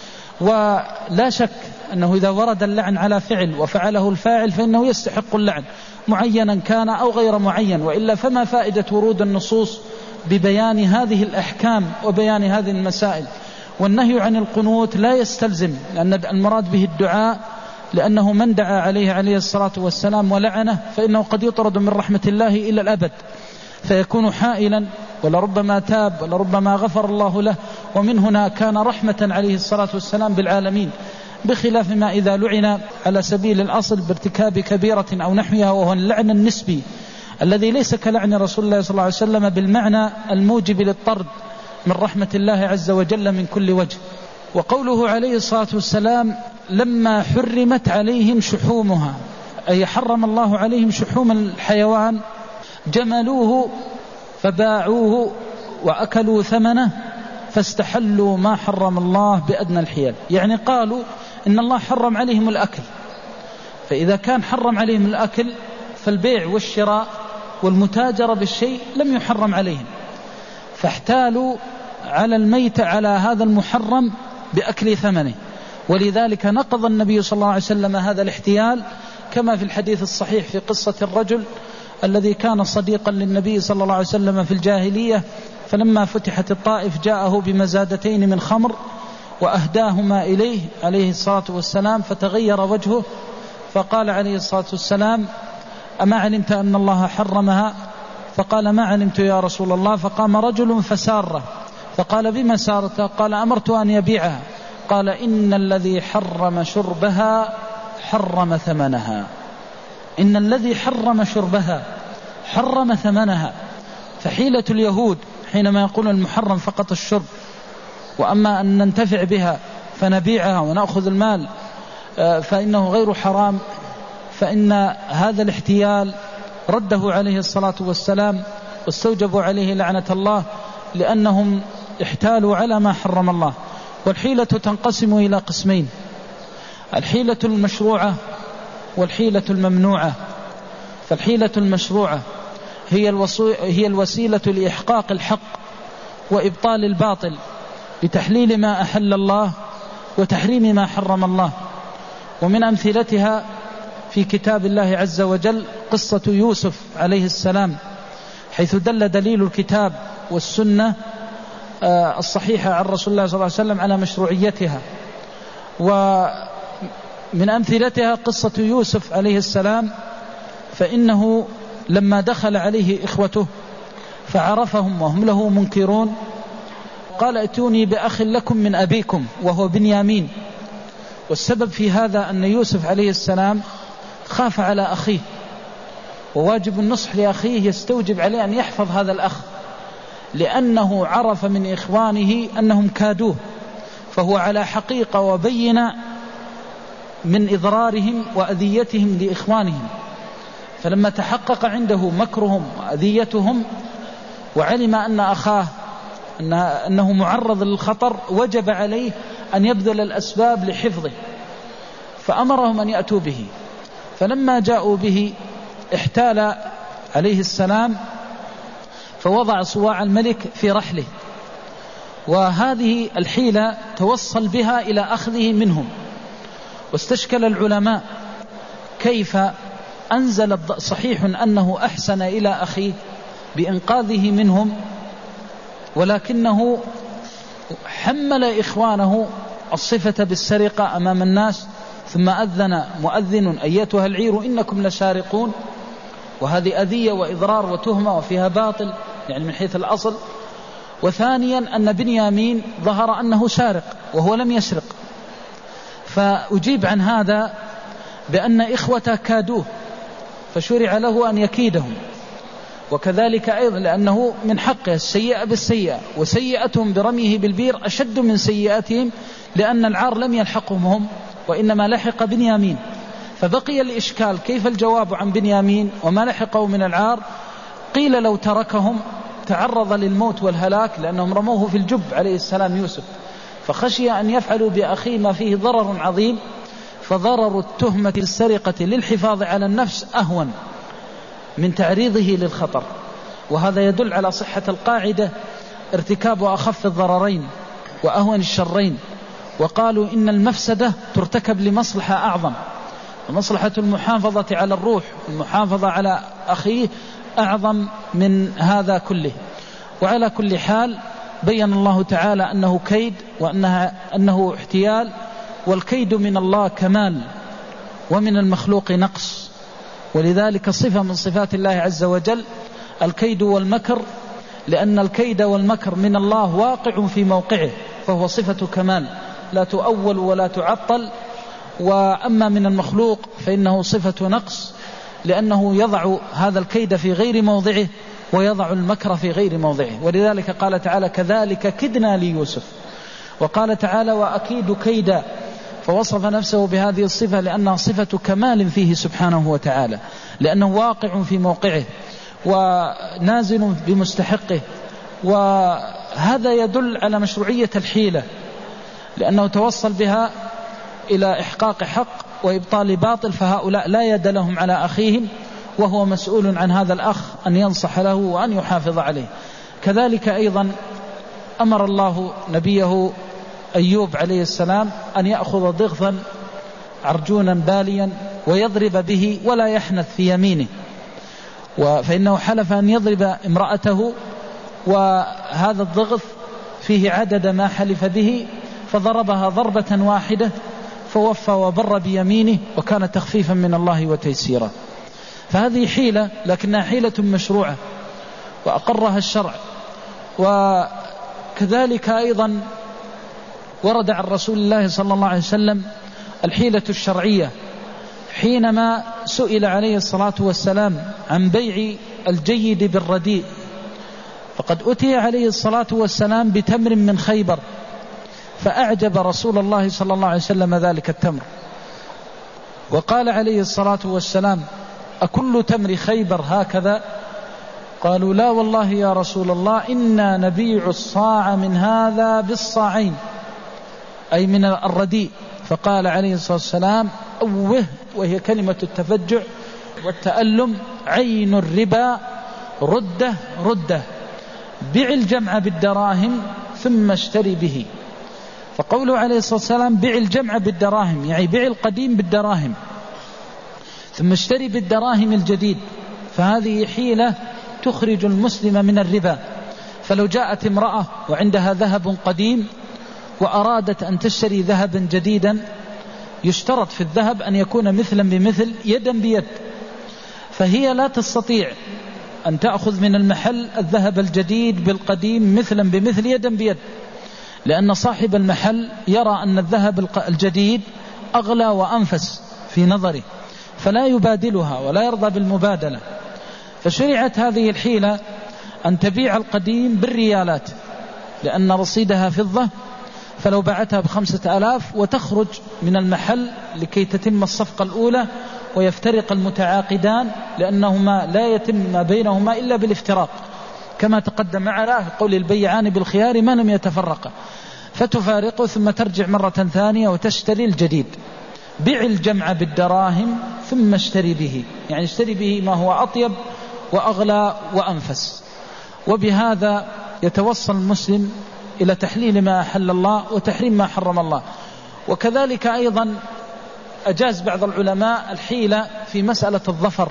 ولا شك أنه إذا ورد اللعن على فعل وفعله الفاعل فإنه يستحق اللعن معينا كان أو غير معين، وإلا فما فائدة ورود النصوص ببيان هذه الأحكام وبيان هذه المسائل. والنهي عن القنوت لا يستلزم، لأن المراد به الدعاء، لأنه من دعا عليه عليه الصلاة والسلام ولعنه فإنه قد يطرد من رحمة الله إلى الأبد، فيكون حائلا ولربما تاب ولربما غفر الله له. ومن هنا كان رحمة عليه الصلاة والسلام بالعالمين، بخلاف ما إذا لعن على سبيل الأصل بارتكاب كبيرة أو نحوها، وهو اللعن النسبي الذي ليس كلعن رسول الله صلى الله عليه وسلم بالمعنى الموجب للطرد من رحمة الله عز وجل من كل وجه. وقوله عليه الصلاة والسلام لما حرمت عليهم شحومها، أي حرم الله عليهم شحوم الحيوان، جملوه فباعوه وأكلوا ثمنه فاستحلوا ما حرم الله بأدنى الحيل. يعني قالوا إن الله حرم عليهم الأكل، فإذا كان حرم عليهم الأكل فالبيع والشراء والمتاجرة بالشيء لم يحرم عليهم، فاحتالوا على الميت على هذا المحرم بأكل ثمنه. ولذلك نقض النبي صلى الله عليه وسلم هذا الاحتيال كما في الحديث الصحيح في قصة الرجل الذي كان صديقا للنبي صلى الله عليه وسلم في الجاهلية، فلما فتحت الطائف جاءه بمزادتين من خمر وأهداهما إليه عليه الصلاة والسلام، فتغير وجهه فقال عليه الصلاة والسلام: أما علمت أن الله حرمها؟ فقال: ما علمت يا رسول الله. فقام رجل فساره فقال: بما سارته؟ قال: أمرت أن يبيعها. قال: إن الذي حرم شربها حرم ثمنها. إن الذي حرم شربها حرم ثمنها. فحيلة اليهود حينما يقول المحرم فقط الشرب، وأما أن ننتفع بها فنبيعها ونأخذ المال فإنه غير حرام، فإن هذا الاحتيال رده عليه الصلاة والسلام واستوجبوا عليه لعنة الله، لأنهم احتالوا على ما حرم الله. والحيلة تنقسم إلى قسمين: الحيلة المشروعة والحيلة الممنوعة. فالحيلة المشروعة هي, هي الوسيلة لإحقاق الحق وإبطال الباطل، لتحليل ما أحل الله وتحريم ما حرم الله. ومن أمثلتها في كتاب الله عز وجل قصة يوسف عليه السلام، حيث دل دليل الكتاب والسنة الصحيحة عن رسول الله صلى الله عليه وسلم على مشروعيتها. ومن أمثلتها قصة يوسف عليه السلام، فإنه لما دخل عليه إخوته فعرفهم وهم له منكرون قال: ائتوني بأخ لكم من أبيكم وهو بنيامين. والسبب في هذا أن يوسف عليه السلام خاف على أخيه، وواجب النصح لأخيه يستوجب عليه أن يحفظ هذا الأخ، لأنه عرف من إخوانه أنهم كادوه، فهو على حقيقة وبينة من إضرارهم وأذيتهم لإخوانهم. فلما تحقق عنده مكرهم وأذيتهم وعلم أن أخاه أنه معرض للخطر، وجب عليه أن يبذل الأسباب لحفظه، فأمرهم أن يأتوا به. فلما جاءوا به احتال عليه السلام فوضع صواع الملك في رحله، وهذه الحيلة توصل بها إلى أخذه منهم. واستشكل العلماء كيف أنزل، صحيح أنه أحسن إلى أخيه بإنقاذه منهم، ولكنه حمل إخوانه الصفة بالسرقة أمام الناس، ثم أذن مؤذن: أيتها العير إنكم لسارقون. وهذه أذية وإضرار وتهمة وفيها باطل يعني من حيث الأصل. وثانيا أن بنيامين ظهر أنه سارق وهو لم يسرق، فأجيب عن هذا بأن إخوته كادوه فشرع له أن يكيدهم. وكذلك أيضا لأنه من حقه السيئة بالسيئة، وسيئتهم برميه بالبير أشد من سيئتهم، لأن العار لم يلحقهم هم وإنما لحق بنيامين. فبقي الإشكال كيف الجواب عن بنيامين وما لحقه من العار. قيل لو تركهم تعرض للموت والهلاك، لأنهم رموه في الجب عليه السلام يوسف، فخشي أن يفعلوا بأخيه ما فيه ضرر عظيم، فضرر التهمة السرقة للحفاظ على النفس أهون من تعريضه للخطر. وهذا يدل على صحة القاعدة: ارتكاب أخف الضررين وأهون الشرين. وقالوا إن المفسدة ترتكب لمصلحة أعظم، ومصلحة المحافظة على الروح والمحافظة على أخيه أعظم من هذا كله. وعلى كل حال بيّن الله تعالى أنه كيد وأنها أنه احتيال، والكيد من الله كمال ومن المخلوق نقص، ولذلك صفة من صفات الله عز وجل الكيد والمكر، لأن الكيد والمكر من الله واقع في موقعه، فهو صفة كمال لا تؤول ولا تعطل. وأما من المخلوق فإنه صفة نقص، لأنه يضع هذا الكيد في غير موضعه ويضع المكر في غير موضعه. ولذلك قال تعالى: كذلك كدنا ليوسف. وقال تعالى: وأكيد كيدا، فوصف نفسه بهذه الصفة لأنها صفة كمال فيه سبحانه وتعالى، لأنه واقع في موقعه ونازل بمستحقه. وهذا يدل على مشروعية الحيلة، لأنه توصل بها إلى إحقاق حق وإبطال باطل، فهؤلاء لا يد لهم على أخيهم، وهو مسؤول عن هذا الأخ أن ينصح له وأن يحافظ عليه. كذلك أيضا أمر الله نبيه أيوب عليه السلام أن يأخذ ضغثا عرجونا باليا ويضرب به ولا يحنث في يمينه، فإنه حلف أن يضرب امرأته وهذا الضغث فيه عدد ما حلف به، فضربها ضربة واحدة فوفى وبر بيمينه، وكان تخفيفا من الله وتيسيرا. فهذه حيلة لكنها حيلة مشروعة وأقرها الشرع. وكذلك أيضا ورد عن رسول الله صلى الله عليه وسلم الحيلة الشرعية حينما سئل عليه الصلاة والسلام عن بيع الجيد بالرديء، فقد أتي عليه الصلاة والسلام بتمر من خيبر، فأعجب رسول الله صلى الله عليه وسلم ذلك التمر، وقال عليه الصلاة والسلام: أكل تمر خيبر هكذا؟ قالوا: لا والله يا رسول الله، إنا نبيع الصاع من هذا بالصاعين، أي من الرديء. فقال عليه الصلاة والسلام: أوه، وهي كلمة التفجع والتألم، عين الربا رده رده، بع الجمع بالدراهم ثم اشتري به. فقوله عليه الصلاة والسلام بع الجمع بالدراهم، يعني بع القديم بالدراهم ثم اشتري بالدراهم الجديد، فهذه حيلة تخرج المسلم من الربا. فلو جاءت امرأة وعندها ذهب قديم وأرادت أن تشتري ذهبا جديدا، يشترط في الذهب أن يكون مثلا بمثل يدا بيد، فهي لا تستطيع أن تأخذ من المحل الذهب الجديد بالقديم مثلا بمثل يدا بيد، لأن صاحب المحل يرى أن الذهب الجديد أغلى وأنفس في نظره، فلا يبادلها ولا يرضى بالمبادلة. فشرعت هذه الحيلة أن تبيع القديم بالريالات لأن رصيدها فضة، فلو باعتها بخمسة آلاف وتخرج من المحل لكي تتم الصفقة الأولى ويفترق المتعاقدان، لأنهما لا يتم ما بينهما إلا بالافتراق، كما تقدم معنا قول البيعان بالخيار ما لم يتفرقا، فتفارقه ثم ترجع مرة ثانية وتشتري الجديد. بيع الجمع بالدراهم ثم اشتري به، يعني اشتري به ما هو أطيب وأغلى وأنفس. وبهذا يتوصل المسلم إلى تحليل ما أحل الله وتحريم ما حرم الله. وكذلك أيضا أجاز بعض العلماء الحيلة في مسألة الظفر،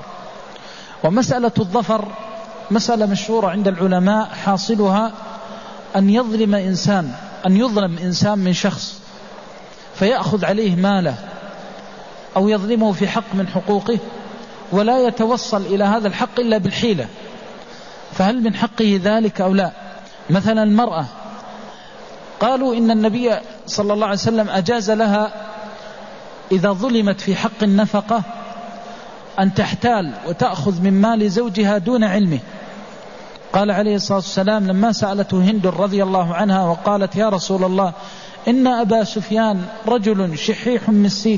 ومسألة الظفر مسألة مشهورة عند العلماء، حاصلها أن يظلم إنسان أن يظلم إنسان من شخص فيأخذ عليه ماله أو يظلمه في حق من حقوقه، ولا يتوصل إلى هذا الحق إلا بالحيلة. فهل من حقه ذلك أو لا؟ مثلا المرأة، قالوا إن النبي صلى الله عليه وسلم أجاز لها إذا ظلمت في حق النفقة أن تحتال وتأخذ من مال زوجها دون علمه. قال عليه الصلاة والسلام لما سألته هند رضي الله عنها وقالت: يا رسول الله، إن أبا سفيان رجل شحيح مسيك،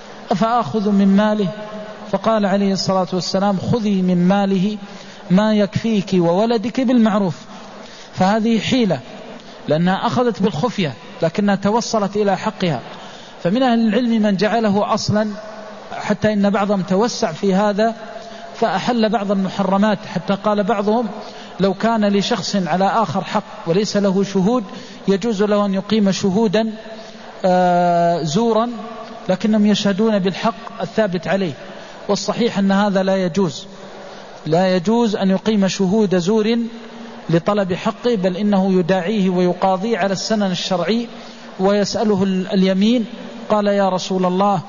أفأخذ من ماله؟ فقال عليه الصلاة والسلام: خذي من ماله ما يكفيك وولدك بالمعروف. فهذه حيلة لأنها أخذت بالخفية لكنها توصلت إلى حقها. فمن أهل العلم من جعله أصلا، حتى إن بعضهم توسع في هذا فأحل بعض المحرمات، حتى قال بعضهم لو كان لشخص على آخر حق وليس له شهود يجوز له أن يقيم شهودا آه زورا لكنهم يشهدون بالحق الثابت عليه. والصحيح أن هذا لا يجوز لا يجوز أن يقيم شهود زور لطلب حقه، بل إنه يداعيه ويقاضي على السنن الشرعي ويسأله اليمين. قال: يا رسول الله،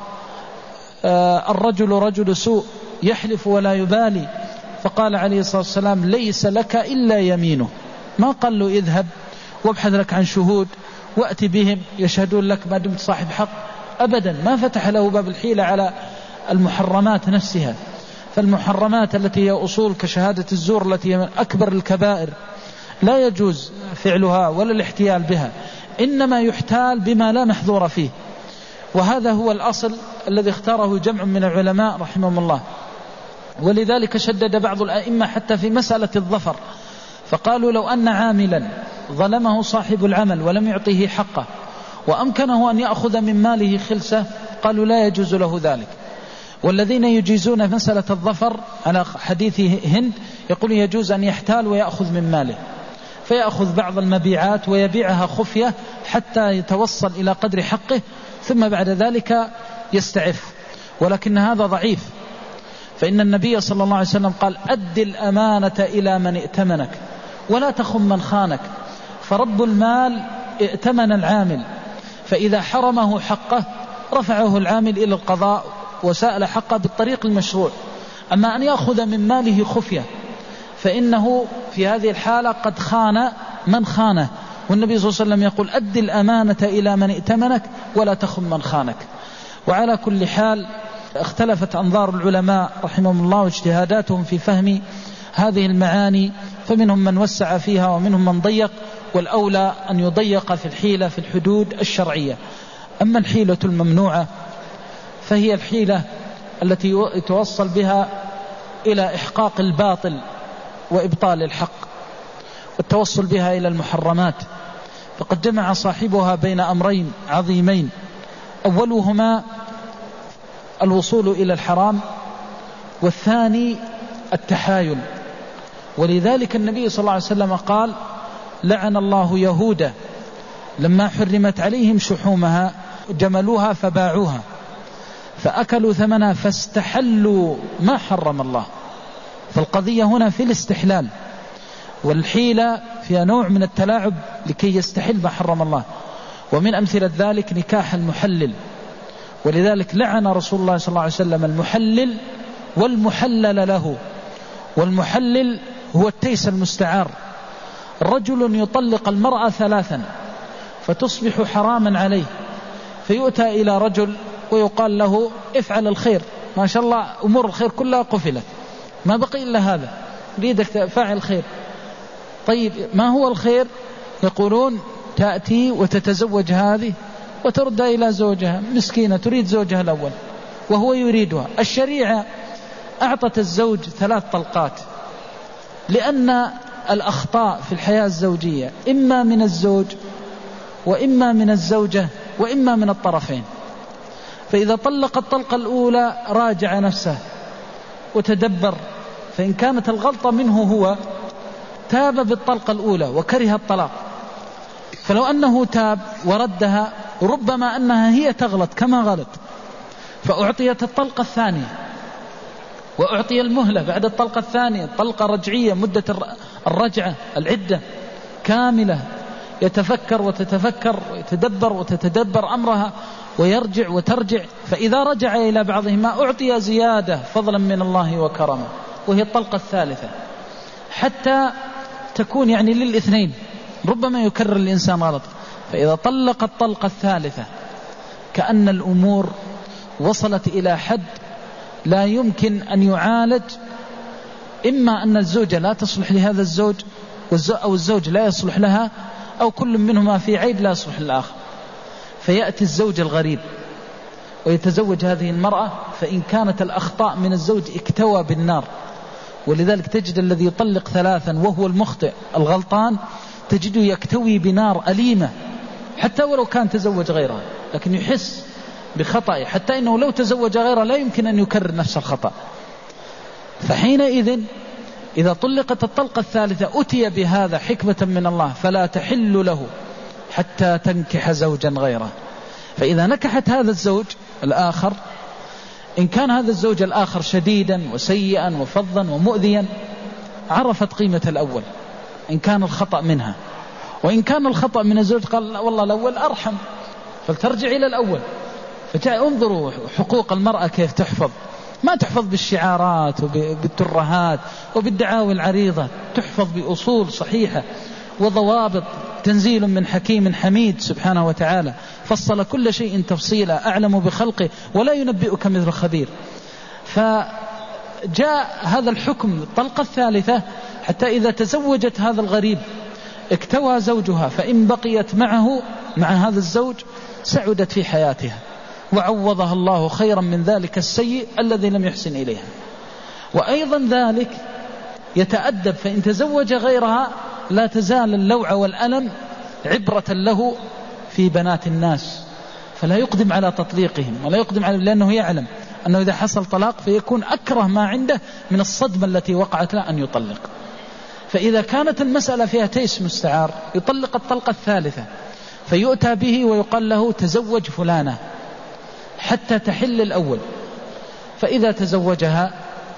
آه الرجل رجل سوء يحلف ولا يبالي. فقال عليه الصلاة والسلام: ليس لك إلا يمينه. ما قال له اذهب وابحث لك عن شهود وأتي بهم يشهدون لك ما دمت صاحب حق، أبدا ما فتح له باب الحيلة على المحرمات نفسها. فالمحرمات التي هي أصول كشهادة الزور التي هي من أكبر الكبائر لا يجوز فعلها ولا الاحتيال بها، إنما يحتال بما لا محظور فيه. وهذا هو الأصل الذي اختاره جمع من العلماء رحمهم الله. ولذلك شدد بعض الأئمة حتى في مسألة الظفر، فقالوا لو أن عاملا ظلمه صاحب العمل ولم يعطيه حقه وأمكنه أن يأخذ من ماله خلسة، قالوا لا يجوز له ذلك. والذين يجيزون مسألة الظفر على حديث هند يقول يجوز أن يحتال ويأخذ من ماله. فيأخذ بعض المبيعات ويبيعها خفية حتى يتوصل إلى قدر حقه، ثم بعد ذلك يستعف. ولكن هذا ضعيف، فإن النبي صلى الله عليه وسلم قال: أد الأمانة إلى من ائتمنك ولا تخن من خانك. فرب المال ائتمن العامل، فإذا حرمه حقه رفعه العامل إلى القضاء وسأل حقه بالطريق المشروع. أما أن يأخذ من ماله خفية فإنه في هذه الحالة قد خان من خانه، والنبي صلى الله عليه وسلم يقول: أد الأمانة إلى من ائتمنك ولا تخن من خانك. وعلى كل حال اختلفت أنظار العلماء رحمهم الله واجتهاداتهم في فهم هذه المعاني، فمنهم من وسع فيها ومنهم من ضيق، والأولى أن يضيق في الحيلة في الحدود الشرعية. أما الحيلة الممنوعة فهي الحيلة التي يتوصل بها إلى إحقاق الباطل وإبطال الحق، والتوصل بها إلى المحرمات، فقد جمع صاحبها بين أمرين عظيمين: أولهما الوصول إلى الحرام، والثاني التحايل. ولذلك النبي صلى الله عليه وسلم قال: لعن الله يهودا لما حرمت عليهم شحومها جملوها فباعوها فأكلوا ثمنها فاستحلوا ما حرم الله. فالقضية هنا في الاستحلال، والحيلة فيها نوع من التلاعب لكي يستحل ما حرم الله. ومن أمثلة ذلك نكاح المحلل، ولذلك لعن رسول الله صلى الله عليه وسلم المحلل والمحلل له. والمحلل هو التيس المستعار، رجل يطلق المرأة ثلاثا فتصبح حراما عليه، فيؤتى إلى رجل ويقال له: افعل الخير، ما شاء الله أمور الخير كلها قفلت، ما بقي إلا هذا، ريدك فاعل خير. طيب ما هو الخير؟ يقولون: تأتي وتتزوج هذه وتردها إلى زوجها، مسكينة تريد زوجها الأول وهو يريدها. الشريعة أعطت الزوج ثلاث طلقات، لأن الأخطاء في الحياة الزوجية إما من الزوج وإما من الزوجة وإما من الطرفين. فإذا طلق الطلقة الأولى راجع نفسه وتدبر، فإن كانت الغلطة منه هو تاب بالطلقة الأولى وكره الطلاق، فلو أنه تاب وردها ربما أنها هي تغلط كما غلط، فأعطيت الطلقة الثانية وأعطي المهلة بعد الطلقة الثانية، طلقة رجعية، مدة الرجعة العدة كاملة، يتفكر وتتفكر ويتدبر وتتدبر أمرها ويرجع وترجع. فإذا رجع إلى بعضهما أعطي زيادة فضلا من الله وكرمه، وهي الطلقة الثالثة، حتى تكون يعني للاثنين. ربما يكرر الإنسان غلط، فإذا طلق الطلقة الثالثة كأن الأمور وصلت إلى حد لا يمكن أن يعالج، إما أن الزوجة لا تصلح لهذا الزوج أو الزوج لا يصلح لها، أو كل منهما في عيب لا يصلح للآخر، فيأتي الزوج الغريب ويتزوج هذه المرأة، فإن كانت الأخطاء من الزوج اكتوى بالنار. ولذلك تجد الذي يطلق ثلاثا وهو المخطئ الغلطان تجده يكتوي بنار أليمة، حتى ولو كان تزوج غيرها لكن يحس بخطأ، حتى إنه لو تزوج غيرها لا يمكن أن يكرر نفس الخطأ. فحينئذ إذا طلقت الطلقة الثالثة أتي بهذا حكمة من الله، فلا تحل له حتى تنكح زوجا غيره. فإذا نكحت هذا الزوج الآخر، إن كان هذا الزوج الآخر شديدا وسيئا وفظا ومؤذيا عرفت قيمة الأول إن كان الخطأ منها، وإن كان الخطأ من الزوج قال والله الأول أرحم فلترجع إلى الأول. فانظروا حقوق المرأة كيف تحفظ، ما تحفظ بالشعارات وبالترهات وبالدعاوي العريضة، تحفظ بأصول صحيحة وضوابط. تنزيل من حكيم حميد سبحانه وتعالى، فصل كل شيء تفصيلا، أعلم بخلقه ولا ينبئك مثل خبير. فجاء هذا الحكم الطلقة الثالثة حتى إذا تزوجت هذا الغريب اكتوى زوجها، فإن بقيت معه مع هذا الزوج سعدت في حياتها، وعوضها الله خيرا من ذلك السيء الذي لم يحسن إليها. وأيضا ذلك يتأدب، فإن تزوج غيرها لا تزال اللوعة والألم عبرة له في بنات الناس، فلا يقدم على تطليقهم ولا يقدم على، لأنه يعلم أنه إذا حصل طلاق فيكون أكره ما عنده من الصدمة التي وقعت له أن يطلق. فإذا كانت المسألة فيها تيس مستعار يطلق الطلقة الثالثة فيؤتى به ويقال له تزوج فلانة حتى تحل الأول. فإذا تزوجها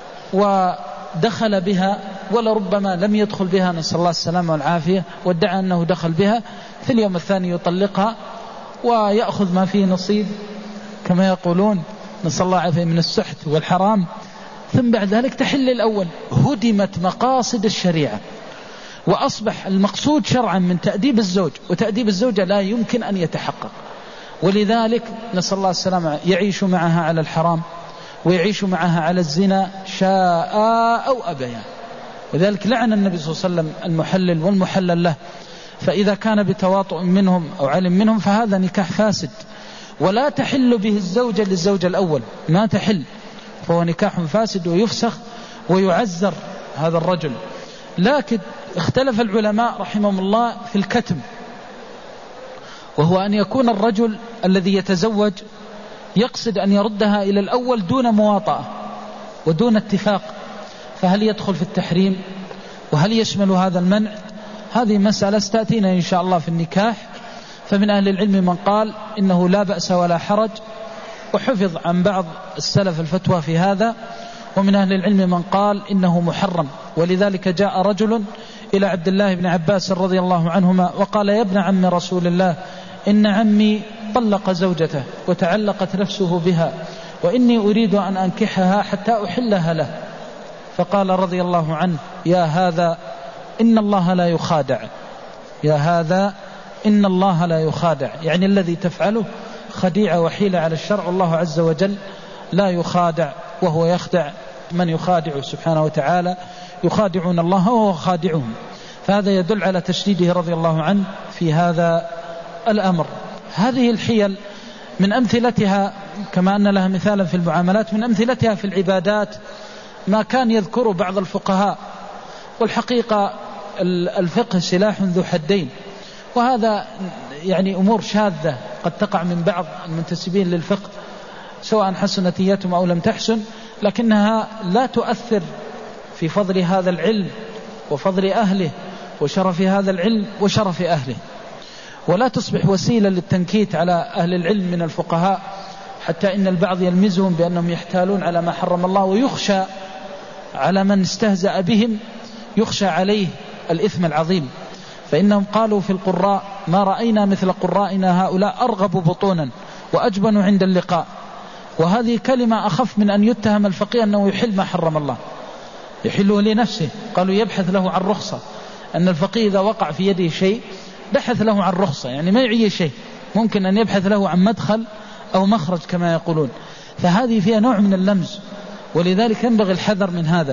ودخل بها ولربما لم يدخل بها نسأل الله السلامة والعافية وادعى أنه دخل بها، في اليوم الثاني يطلقها ويأخذ ما فيه نصيب كما يقولون نسأل الله العافية من السحت والحرام، ثم بعد ذلك تحل الأول. هدمت مقاصد الشريعة وأصبح المقصود شرعا من تأديب الزوج وتأديب الزوجة لا يمكن أن يتحقق. ولذلك نسأل الله السلامة يعيش معها على الحرام ويعيش معها على الزنا شاء أو أبيا. وذلك لعن النبي صلى الله عليه وسلم المحلل والمحلل له. فإذا كان بتواطؤ منهم أو علم منهم فهذا نكاح فاسد ولا تحل به الزوجة للزوج الأول، ما تحل، فهو نكاح فاسد ويفسخ ويعزر هذا الرجل. لكن اختلف العلماء رحمهم الله في الكتم، وهو أن يكون الرجل الذي يتزوج يقصد أن يردها إلى الأول دون مواطأة ودون اتفاق، فهل يدخل في التحريم وهل يشمل هذا المنع؟ هذه مسألة ستأتينا إن شاء الله في النكاح. فمن أهل العلم من قال إنه لا بأس ولا حرج، وحفظ عن بعض السلف الفتوى في هذا، ومن أهل العلم من قال إنه محرم. ولذلك جاء رجل إلى عبد الله بن عباس رضي الله عنهما وقال: يا ابن عم رسول الله، إن عمي طلق زوجته وتعلقت نفسه بها وإني أريد أن أنكحها حتى أحلها له. فقال رضي الله عنه: يا هذا إن الله لا يخادع، يا هذا إن الله لا يخادع، يعني الذي تفعله خديعة وحيلة على الشرع، الله عز وجل لا يخادع وهو يخدع من يخادع سبحانه وتعالى، يخادعون الله وهو خادعهم. فهذا يدل على تشديده رضي الله عنه في هذا الأمر. هذه الحيل من أمثلتها كما أن لها مثالا في المعاملات، من أمثلتها في العبادات ما كان يذكر بعض الفقهاء. والحقيقة الفقه سلاح ذو حدين، وهذا يعني أمور شاذة قد تقع من بعض المنتسبين للفقه سواء حسنت نيتهم أو لم تحسن، لكنها لا تؤثر في فضل هذا العلم وفضل أهله وشرف هذا العلم وشرف أهله، ولا تصبح وسيلة للتنكيت على أهل العلم من الفقهاء، حتى إن البعض يلمزهم بأنهم يحتالون على ما حرم الله، ويخشى على من استهزأ بهم يخشى عليه الإثم العظيم. فإنهم قالوا في القراء: ما رأينا مثل قرائنا هؤلاء أرغب بطونا وأجبن عند اللقاء. وهذه كلمة أخف من أن يتهم الفقيه أنه يحل ما حرم الله، يحله لنفسه. قالوا يبحث له عن رخصة، أن الفقيه إذا وقع في يده شيء بحث له عن رخصة، يعني ما يعيه شيء، ممكن أن يبحث له عن مدخل أو مخرج كما يقولون. فهذه فيها نوع من اللمز، ولذلك ينبغي الحذر من هذا.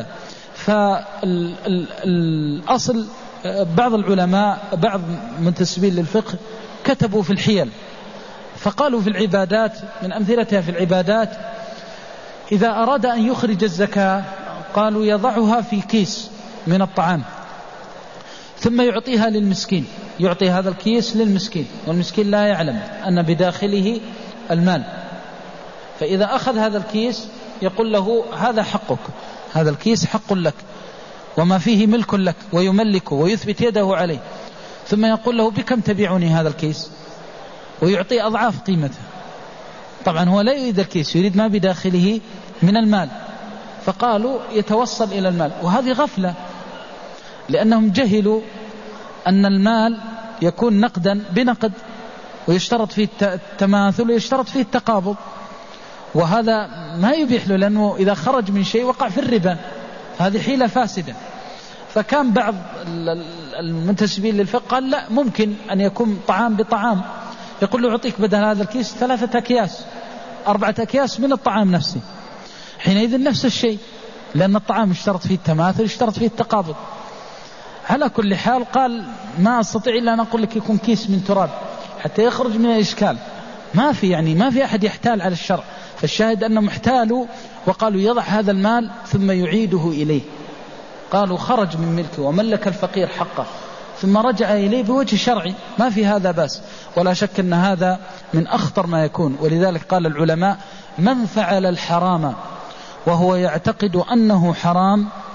فالأصل بعض العلماء بعض منتسبين للفقه كتبوا في الحيل، فقالوا في العبادات من أمثلتها في العبادات: إذا أراد أن يخرج الزكاة قالوا يضعها في كيس من الطعام ثم يعطيها للمسكين، يعطي هذا الكيس للمسكين والمسكين لا يعلم أن بداخله المال، فإذا أخذ هذا الكيس يقول له: هذا حقك، هذا الكيس حق لك وما فيه ملك لك، ويملكه ويثبت يده عليه، ثم يقول له: بكم تبيعني هذا الكيس؟ ويعطي أضعاف قيمته. طبعا هو لا يريد الكيس، يريد ما بداخله من المال، فقالوا يتوصل إلى المال. وهذه غفلة، لأنهم جهلوا أن المال يكون نقدا بنقد، ويشترط فيه التماثل ويشترط فيه التقابض، وهذا ما يبيح له، لأنه إذا خرج من شيء وقع في الربا، هذه حيلة فاسدة. فكان بعض المنتسبين للفقه قال: لا، ممكن أن يكون طعام بطعام، يقول له: أعطيك بدل هذا الكيس ثلاثة أكياس أربعة أكياس من الطعام نفسه، حينئذ نفس الشيء، لأن الطعام اشترط فيه التماثل اشترط فيه التقابض. على كل حال قال: ما أستطيع إلا أن أقول لك يكون كيس من تراب حتى يخرج من الإشكال. ما في يعني ما في أحد يحتال على الشرع، فالشاهد أنهم احتالوا وقالوا يضع هذا المال ثم يعيده إليه. قالوا خرج من ملكه وملك الفقير حقه ثم رجع إليه بوجه شرعي، ما في هذا بأس، ولا شك أن هذا من أخطر ما يكون. ولذلك قال العلماء: من فعل الحرام وهو يعتقد أنه حرام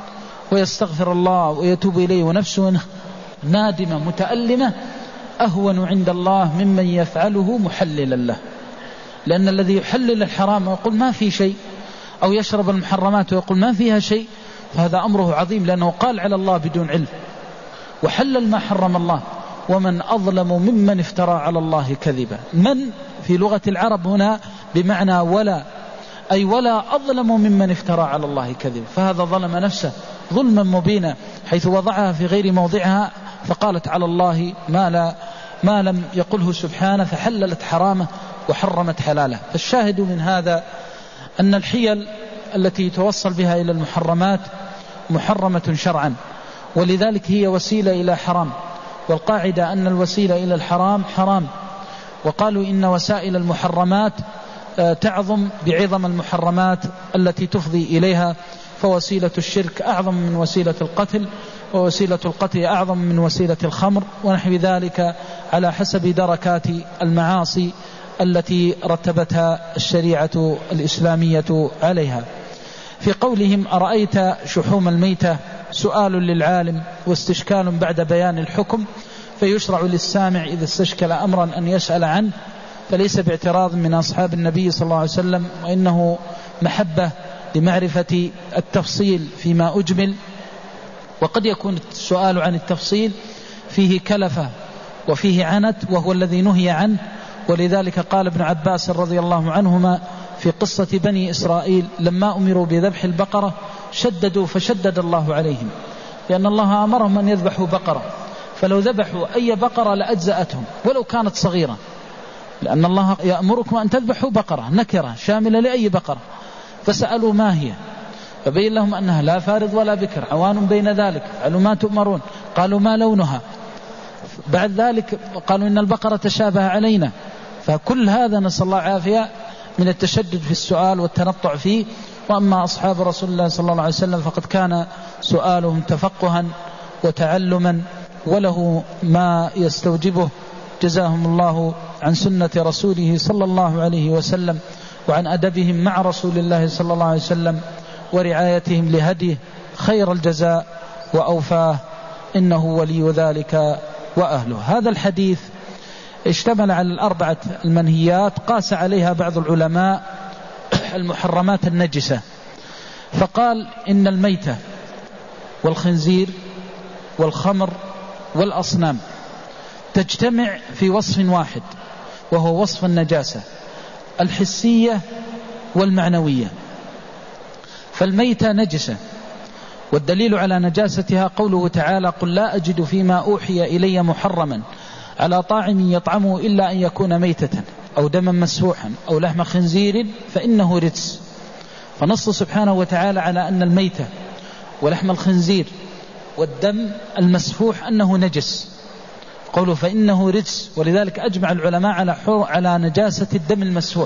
ويستغفر الله ويتوب إليه ونفسه نادمة متألمة أهون عند الله ممن يفعله محللا له. لأن الذي يحلل الحرام ويقول ما في شيء، أو يشرب المحرمات ويقول ما فيها شيء، فهذا أمره عظيم، لأنه قال على الله بدون علم وحلل ما حرم الله. ومن أظلم ممن افترى على الله كذبا. من في لغة العرب هنا بمعنى ولا، أي ولا أظلم ممن افترى على الله كذبا، فهذا ظلم نفسه ظلما مبينا حيث وضعها في غير موضعها، فقالت على الله ما, لا ما لم يقله سبحانه، فحللت حرامه وحرمت حلاله. فالشاهد من هذا أن الحيل التي توصل بها إلى المحرمات محرمة شرعا، ولذلك هي وسيلة إلى حرام، والقاعدة أن الوسيلة إلى الحرام حرام. وقالوا إن وسائل المحرمات تعظم بعظم المحرمات التي تفضي إليها، فوسيلة الشرك أعظم من وسيلة القتل، ووسيلة القتل أعظم من وسيلة الخمر، ونحو ذلك على حسب دركات المعاصي التي رتبتها الشريعة الإسلامية عليها. في قولهم أرأيت شحوم الميتة سؤال للعالم واستشكال بعد بيان الحكم، فيشرع للسامع إذا استشكل أمرا أن يسأل عنه، فليس باعتراض من أصحاب النبي صلى الله عليه وسلم، وإنه محبة لمعرفة التفصيل فيما أجمل. وقد يكون السؤال عن التفصيل فيه كلفة وفيه عنت، وهو الذي نهي عنه. ولذلك قال ابن عباس رضي الله عنهما في قصة بني إسرائيل لما أمروا بذبح البقرة شددوا فشدد الله عليهم، لأن الله أمرهم أن يذبحوا بقرة، فلو ذبحوا أي بقرة لأجزأتهم ولو كانت صغيرة، لأن الله يأمركم أن تذبحوا بقرة نكرة شاملة لأي بقرة. فسألوا ما هي، فبين لهم أنها لا فارض ولا بكر عوان بين ذلك، قالوا ما تؤمرون، قالوا ما لونها، بعد ذلك قالوا إن البقرة تشابه علينا. فكل هذا نسأل الله عافية من التشدد في السؤال والتنطع فيه. وأما أصحاب رسول الله صلى الله عليه وسلم فقد كان سؤالهم تفقها وتعلما وله ما يستوجبه، جزاهم الله عن سنة رسوله صلى الله عليه وسلم وعن أدبهم مع رسول الله صلى الله عليه وسلم ورعايتهم لهديه خير الجزاء وأوفاه، إنه ولي ذلك وأهله. هذا الحديث اشتمل على الأربعة المنهيات، قاس عليها بعض العلماء المحرمات النجسة، فقال إن الميتة والخنزير والخمر والأصنام تجتمع في وصف واحد، وهو وصف النجاسة الحسية والمعنوية. فالميتة نجسة، والدليل على نجاستها قوله تعالى قل لا أجد فيما أوحي إلي محرما على طاعم يطعمه إلا أن يكون ميتة أو دما مسفوحا أو لحم خنزير فإنه رجس. فنص سبحانه وتعالى على أن الميتة ولحم الخنزير والدم المسفوح أنه نجس، قوله فإنه رجس، ولذلك أجمع العلماء على على نجاسة الدم المسفوح.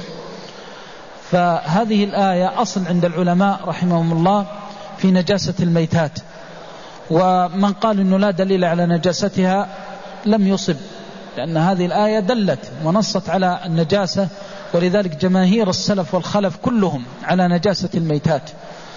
فهذه الآية أصل عند العلماء رحمهم الله في نجاسة الميتات، ومن قال إنه لا دليل على نجاستها لم يصب، لأن هذه الآية دلت ونصت على النجاسة، ولذلك جماهير السلف والخلف كلهم على نجاسة الميتات.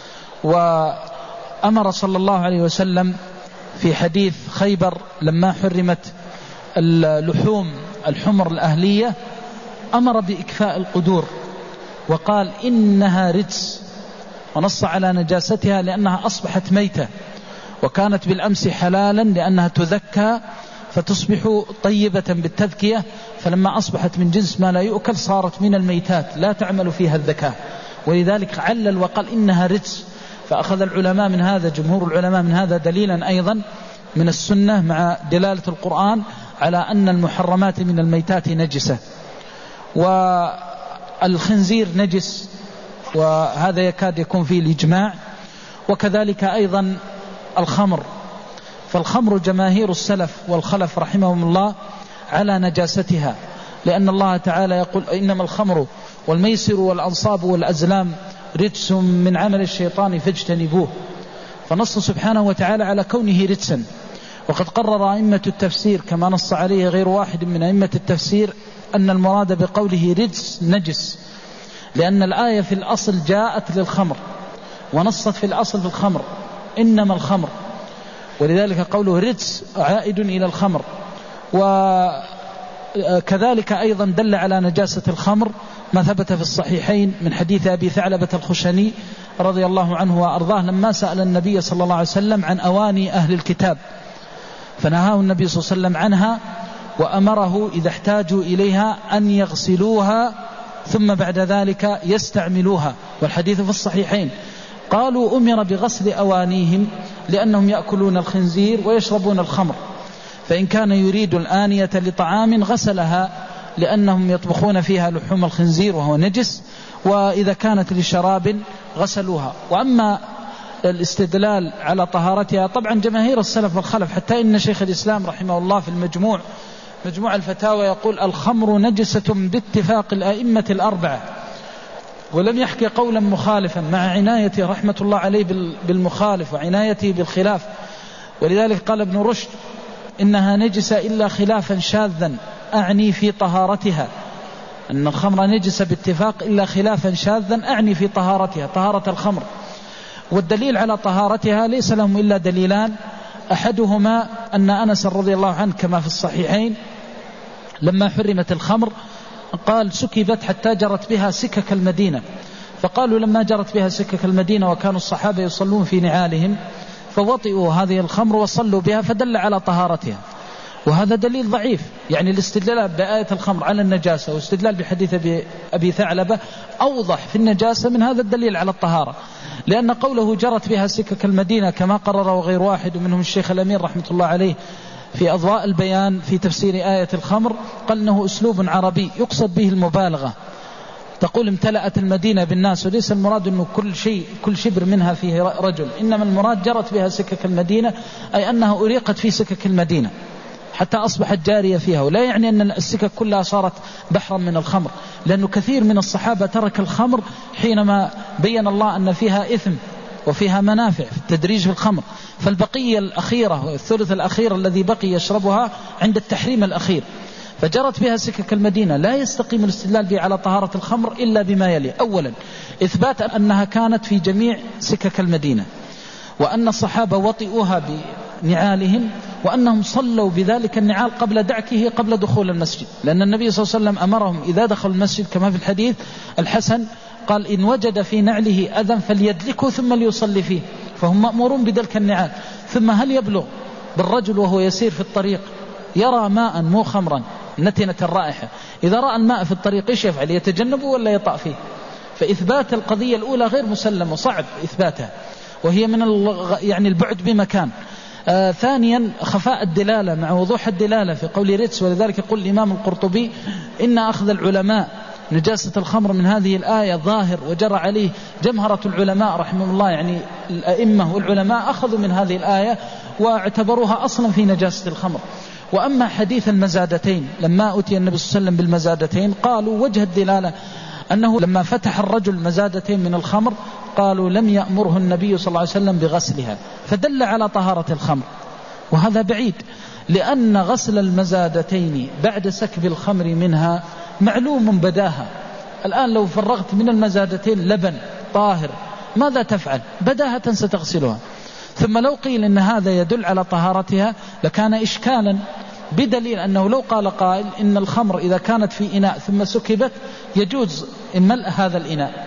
وأمر صلى الله عليه وسلم في حديث خيبر لما حرمت اللحوم الحمر الأهلية أمر بإكفاء القدور وقال إنها رجس، ونص على نجاستها لأنها أصبحت ميتة، وكانت بالأمس حلالا لأنها تذكى فتصبح طيبة بالتذكية، فلما أصبحت من جنس ما لا يؤكل صارت من الميتات لا تعمل فيها الذكاء، ولذلك علل وقال إنها رجس. فأخذ العلماء من هذا جمهور العلماء من هذا دليلا أيضا من السنة مع دلالة القرآن على أن المحرمات من الميتات نجسة. والخنزير نجس، وهذا يكاد يكون فيه الإجماع، وكذلك أيضا الخمر. فالخمر جماهير السلف والخلف رحمهم الله على نجاستها، لأن الله تعالى يقول إنما الخمر والميسر والأنصاب والأزلام رجس من عمل الشيطان فاجتنبوه، فنص سبحانه وتعالى على كونه رجسا. وقد قرر أئمة التفسير كما نص عليه غير واحد من أئمة التفسير أن المراد بقوله رجس نجس، لأن الآية في الأصل جاءت للخمر ونصت في الأصل في الخمر، إنما الخمر، ولذلك قوله رجس عائد إلى الخمر. وكذلك أيضا دل على نجاسة الخمر ما ثبت في الصحيحين من حديث أبي ثعلبة الخشني رضي الله عنه وأرضاه لما سأل النبي صلى الله عليه وسلم عن أواني أهل الكتاب، فنهاه النبي صلى الله عليه وسلم عنها وأمره إذا احتاجوا إليها أن يغسلوها ثم بعد ذلك يستعملوها، والحديث في الصحيحين. قالوا أمر بغسل أوانيهم لأنهم يأكلون الخنزير ويشربون الخمر، فإن كان يريد الآنية لطعام غسلها لأنهم يطبخون فيها لحوم الخنزير وهو نجس، وإذا كانت لشراب غسلوها. وأما الاستدلال على طهارتها، طبعا جماهير السلف والخلف حتى إن شيخ الإسلام رحمه الله في المجموع مجموع الفتاوى يقول الخمر نجسة باتفاق الأئمة الأربعة، ولم يحكي قولا مخالفا مع عنايته رحمة الله عليه بالمخالف وعنايته بالخلاف. ولذلك قال ابن رشد إنها نجسة إلا خلافا شاذا، أعني في طهارتها، أن الخمر نجسة باتفاق إلا خلافا شاذا أعني في طهارتها، طهارة الخمر. والدليل على طهارتها ليس لهم إلا دليلان، أحدهما أن أنس رضي الله عنه كما في الصحيحين لما حرمت الخمر قال سكبت حتى جرت بها سكك المدينة، فقالوا لما جرت بها سكك المدينة وكانوا الصحابة يصلون في نعالهم فوطئوا هذه الخمر وصلوا بها، فدل على طهارتها. وهذا دليل ضعيف، يعني الاستدلال بآية الخمر على النجاسة واستدلال بحديث أبي ثعلبة أوضح في النجاسة من هذا الدليل على الطهارة، لأن قوله جرت بها سكك المدينة كما قرره غير واحد ومنهم الشيخ الأمير رحمة الله عليه في أضواء البيان في تفسير آية الخمر، قال إنه أسلوب عربي يقصد به المبالغة. تقول امتلأت المدينة بالناس، وليس المراد أنه كل شيء كل شبر منها فيه رجل، إنما المراد جرت بها سكك المدينة أي أنها أريقت في سكك المدينة حتى أصبحت جارية فيها، ولا يعني أن السكك كلها صارت بحرا من الخمر، لأنه كثير من الصحابة ترك الخمر حينما بين الله أن فيها إثم وفيها منافع في التدريج في الخمر، فالبقية الأخيرة الثلث الأخير الذي بقي يشربها عند التحريم الأخير، فجرت بها سكك المدينة. لا يستقيم الاستدلال به على طهارة الخمر إلا بما يلي: أولا إثبات أنها كانت في جميع سكك المدينة، وأن الصحابة وطئوها بنعالهم، وأنهم صلوا بذلك النعال قبل دعكه قبل دخول المسجد، لأن النبي صلى الله عليه وسلم أمرهم إذا دخلوا المسجد كما في الحديث الحسن قال إن وجد في نعله أذى فليدلكه ثم ليصلي فيه، فهم مأمورون بدلك النعال. ثم هل يبلغ بالرجل وهو يسير في الطريق يرى ماء مو خمرا نتنة الرائحة، إذا رأى الماء في الطريق إيش يفعل؟ يتجنبه ولا يطأ فيه؟ فإثبات القضية الأولى غير مسلم وصعب إثباتها، وهي من يعني البعد بمكان. آه ثانيا خفاء الدلالة مع وضوح الدلالة في قول ريتس، ولذلك يقول الإمام القرطبي إن أخذ العلماء نجاسة الخمر من هذه الآية ظاهر، وجرى عليه جمهرة العلماء رحمهم الله، يعني الأئمة والعلماء أخذوا من هذه الآية واعتبروها أصلا في نجاسة الخمر. وأما حديث المزادتين لما أتي النبي صلى الله عليه وسلم بالمزادتين قالوا وجه الدلالة أنه لما فتح الرجل مزادتين من الخمر قالوا لم يأمره النبي صلى الله عليه وسلم بغسلها، فدل على طهارة الخمر، وهذا بعيد، لأن غسل المزادتين بعد سكب الخمر منها معلوم بداها. الآن لو فرغت من المزادتين لبن طاهر ماذا تفعل؟ بداهة ستغسلها. ثم لو قيل إن هذا يدل على طهارتها لكان إشكالا، بدليل أنه لو قال قائل إن الخمر إذا كانت في إناء ثم سكبت يجوز ملء هذا الإناء،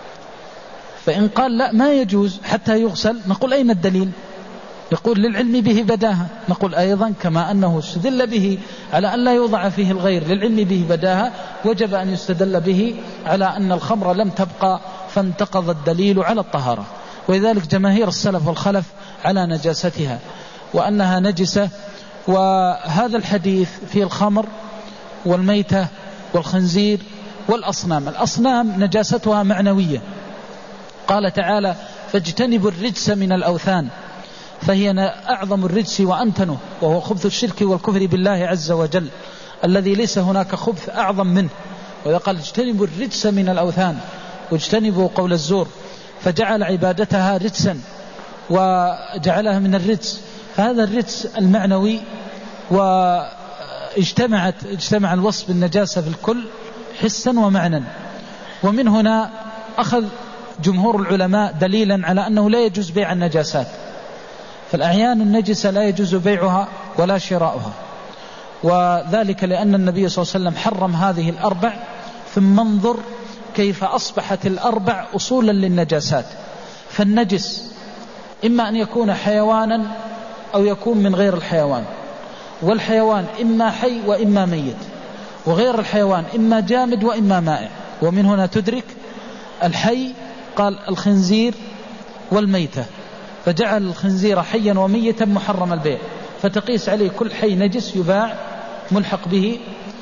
فإن قال لا ما يجوز حتى يغسل نقول أين الدليل؟ يقول للعلم به بداهة. نقول أيضا كما أنه استدل به على أن لا يوضع فيه الغير للعلم به بداهة، وجب أن يستدل به على أن الخمر لم تبقى فانتقض الدليل على الطهارة. ولذلك جماهير السلف والخلف على نجاستها وأنها نجسة. وهذا الحديث في الخمر والميتة والخنزير والأصنام. الأصنام نجاستها معنوية، قال تعالى فاجتنبوا الرجس من الأوثان، فهي أعظم الرجس وأنتنه، وهو خبث الشرك والكفر بالله عز وجل الذي ليس هناك خبث أعظم منه. وإذا قال اجتنبوا الرجس من الأوثان واجتنبوا قول الزور، فجعل عبادتها رجسا وجعلها من الرجس، فهذا الرجس المعنوي. واجتمعت اجتمع الوصف بالنجاسة في الكل حسا ومعنى. ومن هنا أخذ جمهور العلماء دليلا على أنه لا يجوز بيع النجاسات، فالأعيان النجسة لا يجوز بيعها ولا شراؤها، وذلك لأن النبي صلى الله عليه وسلم حرم هذه الأربع. ثم انظر كيف أصبحت الأربع أصولا للنجاسات. فالنجس إما أن يكون حيوانا أو يكون من غير الحيوان، والحيوان إما حي وإما ميت، وغير الحيوان إما جامد وإما مائع. ومن هنا تدرك الحي قال الخنزير والميتة، فجعل الخنزير حيا وميتا محرم البيع، فتقيس عليه كل حي نجس يباع ملحق به،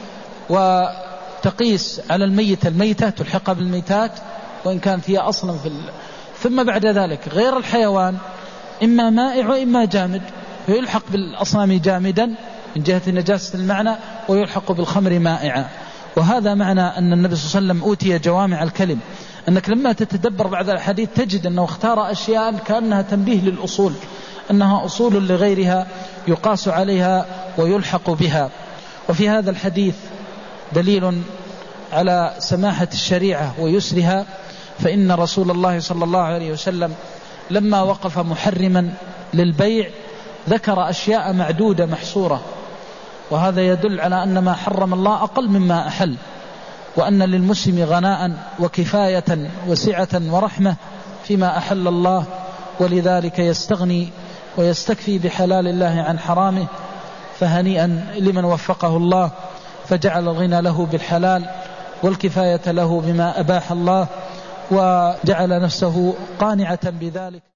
وتقيس على الميت الميتة تلحقها بالميتات وإن كانت هي أصلا في ال... ثم بعد ذلك غير الحيوان إما مائع وإما جامد، فيلحق بالأصنام جامدا من جهة نجاسة المعنى، ويلحق بالخمر مائعا. وهذا معنى أن النبي صلى الله عليه وسلم أوتي جوامع الكلم، أنك لما تتدبر بعد الحديث تجد أنه اختار أشياء كأنها تنبيه للأصول، أنها أصول لغيرها يقاس عليها ويلحق بها. وفي هذا الحديث دليل على سماحة الشريعة ويسرها، فإن رسول الله صلى الله عليه وسلم لما وقف محرما للبيع ذكر أشياء معدودة محصورة، وهذا يدل على أن ما حرم الله أقل مما أحل، وأن للمسلم غناء وكفاية وسعة ورحمة فيما أحل الله، ولذلك يستغني ويستكفي بحلال الله عن حرامه. فهنيئا لمن وفقه الله فجعل الغنى له بالحلال والكفاية له بما أباح الله، وجعل نفسه قانعة بذلك.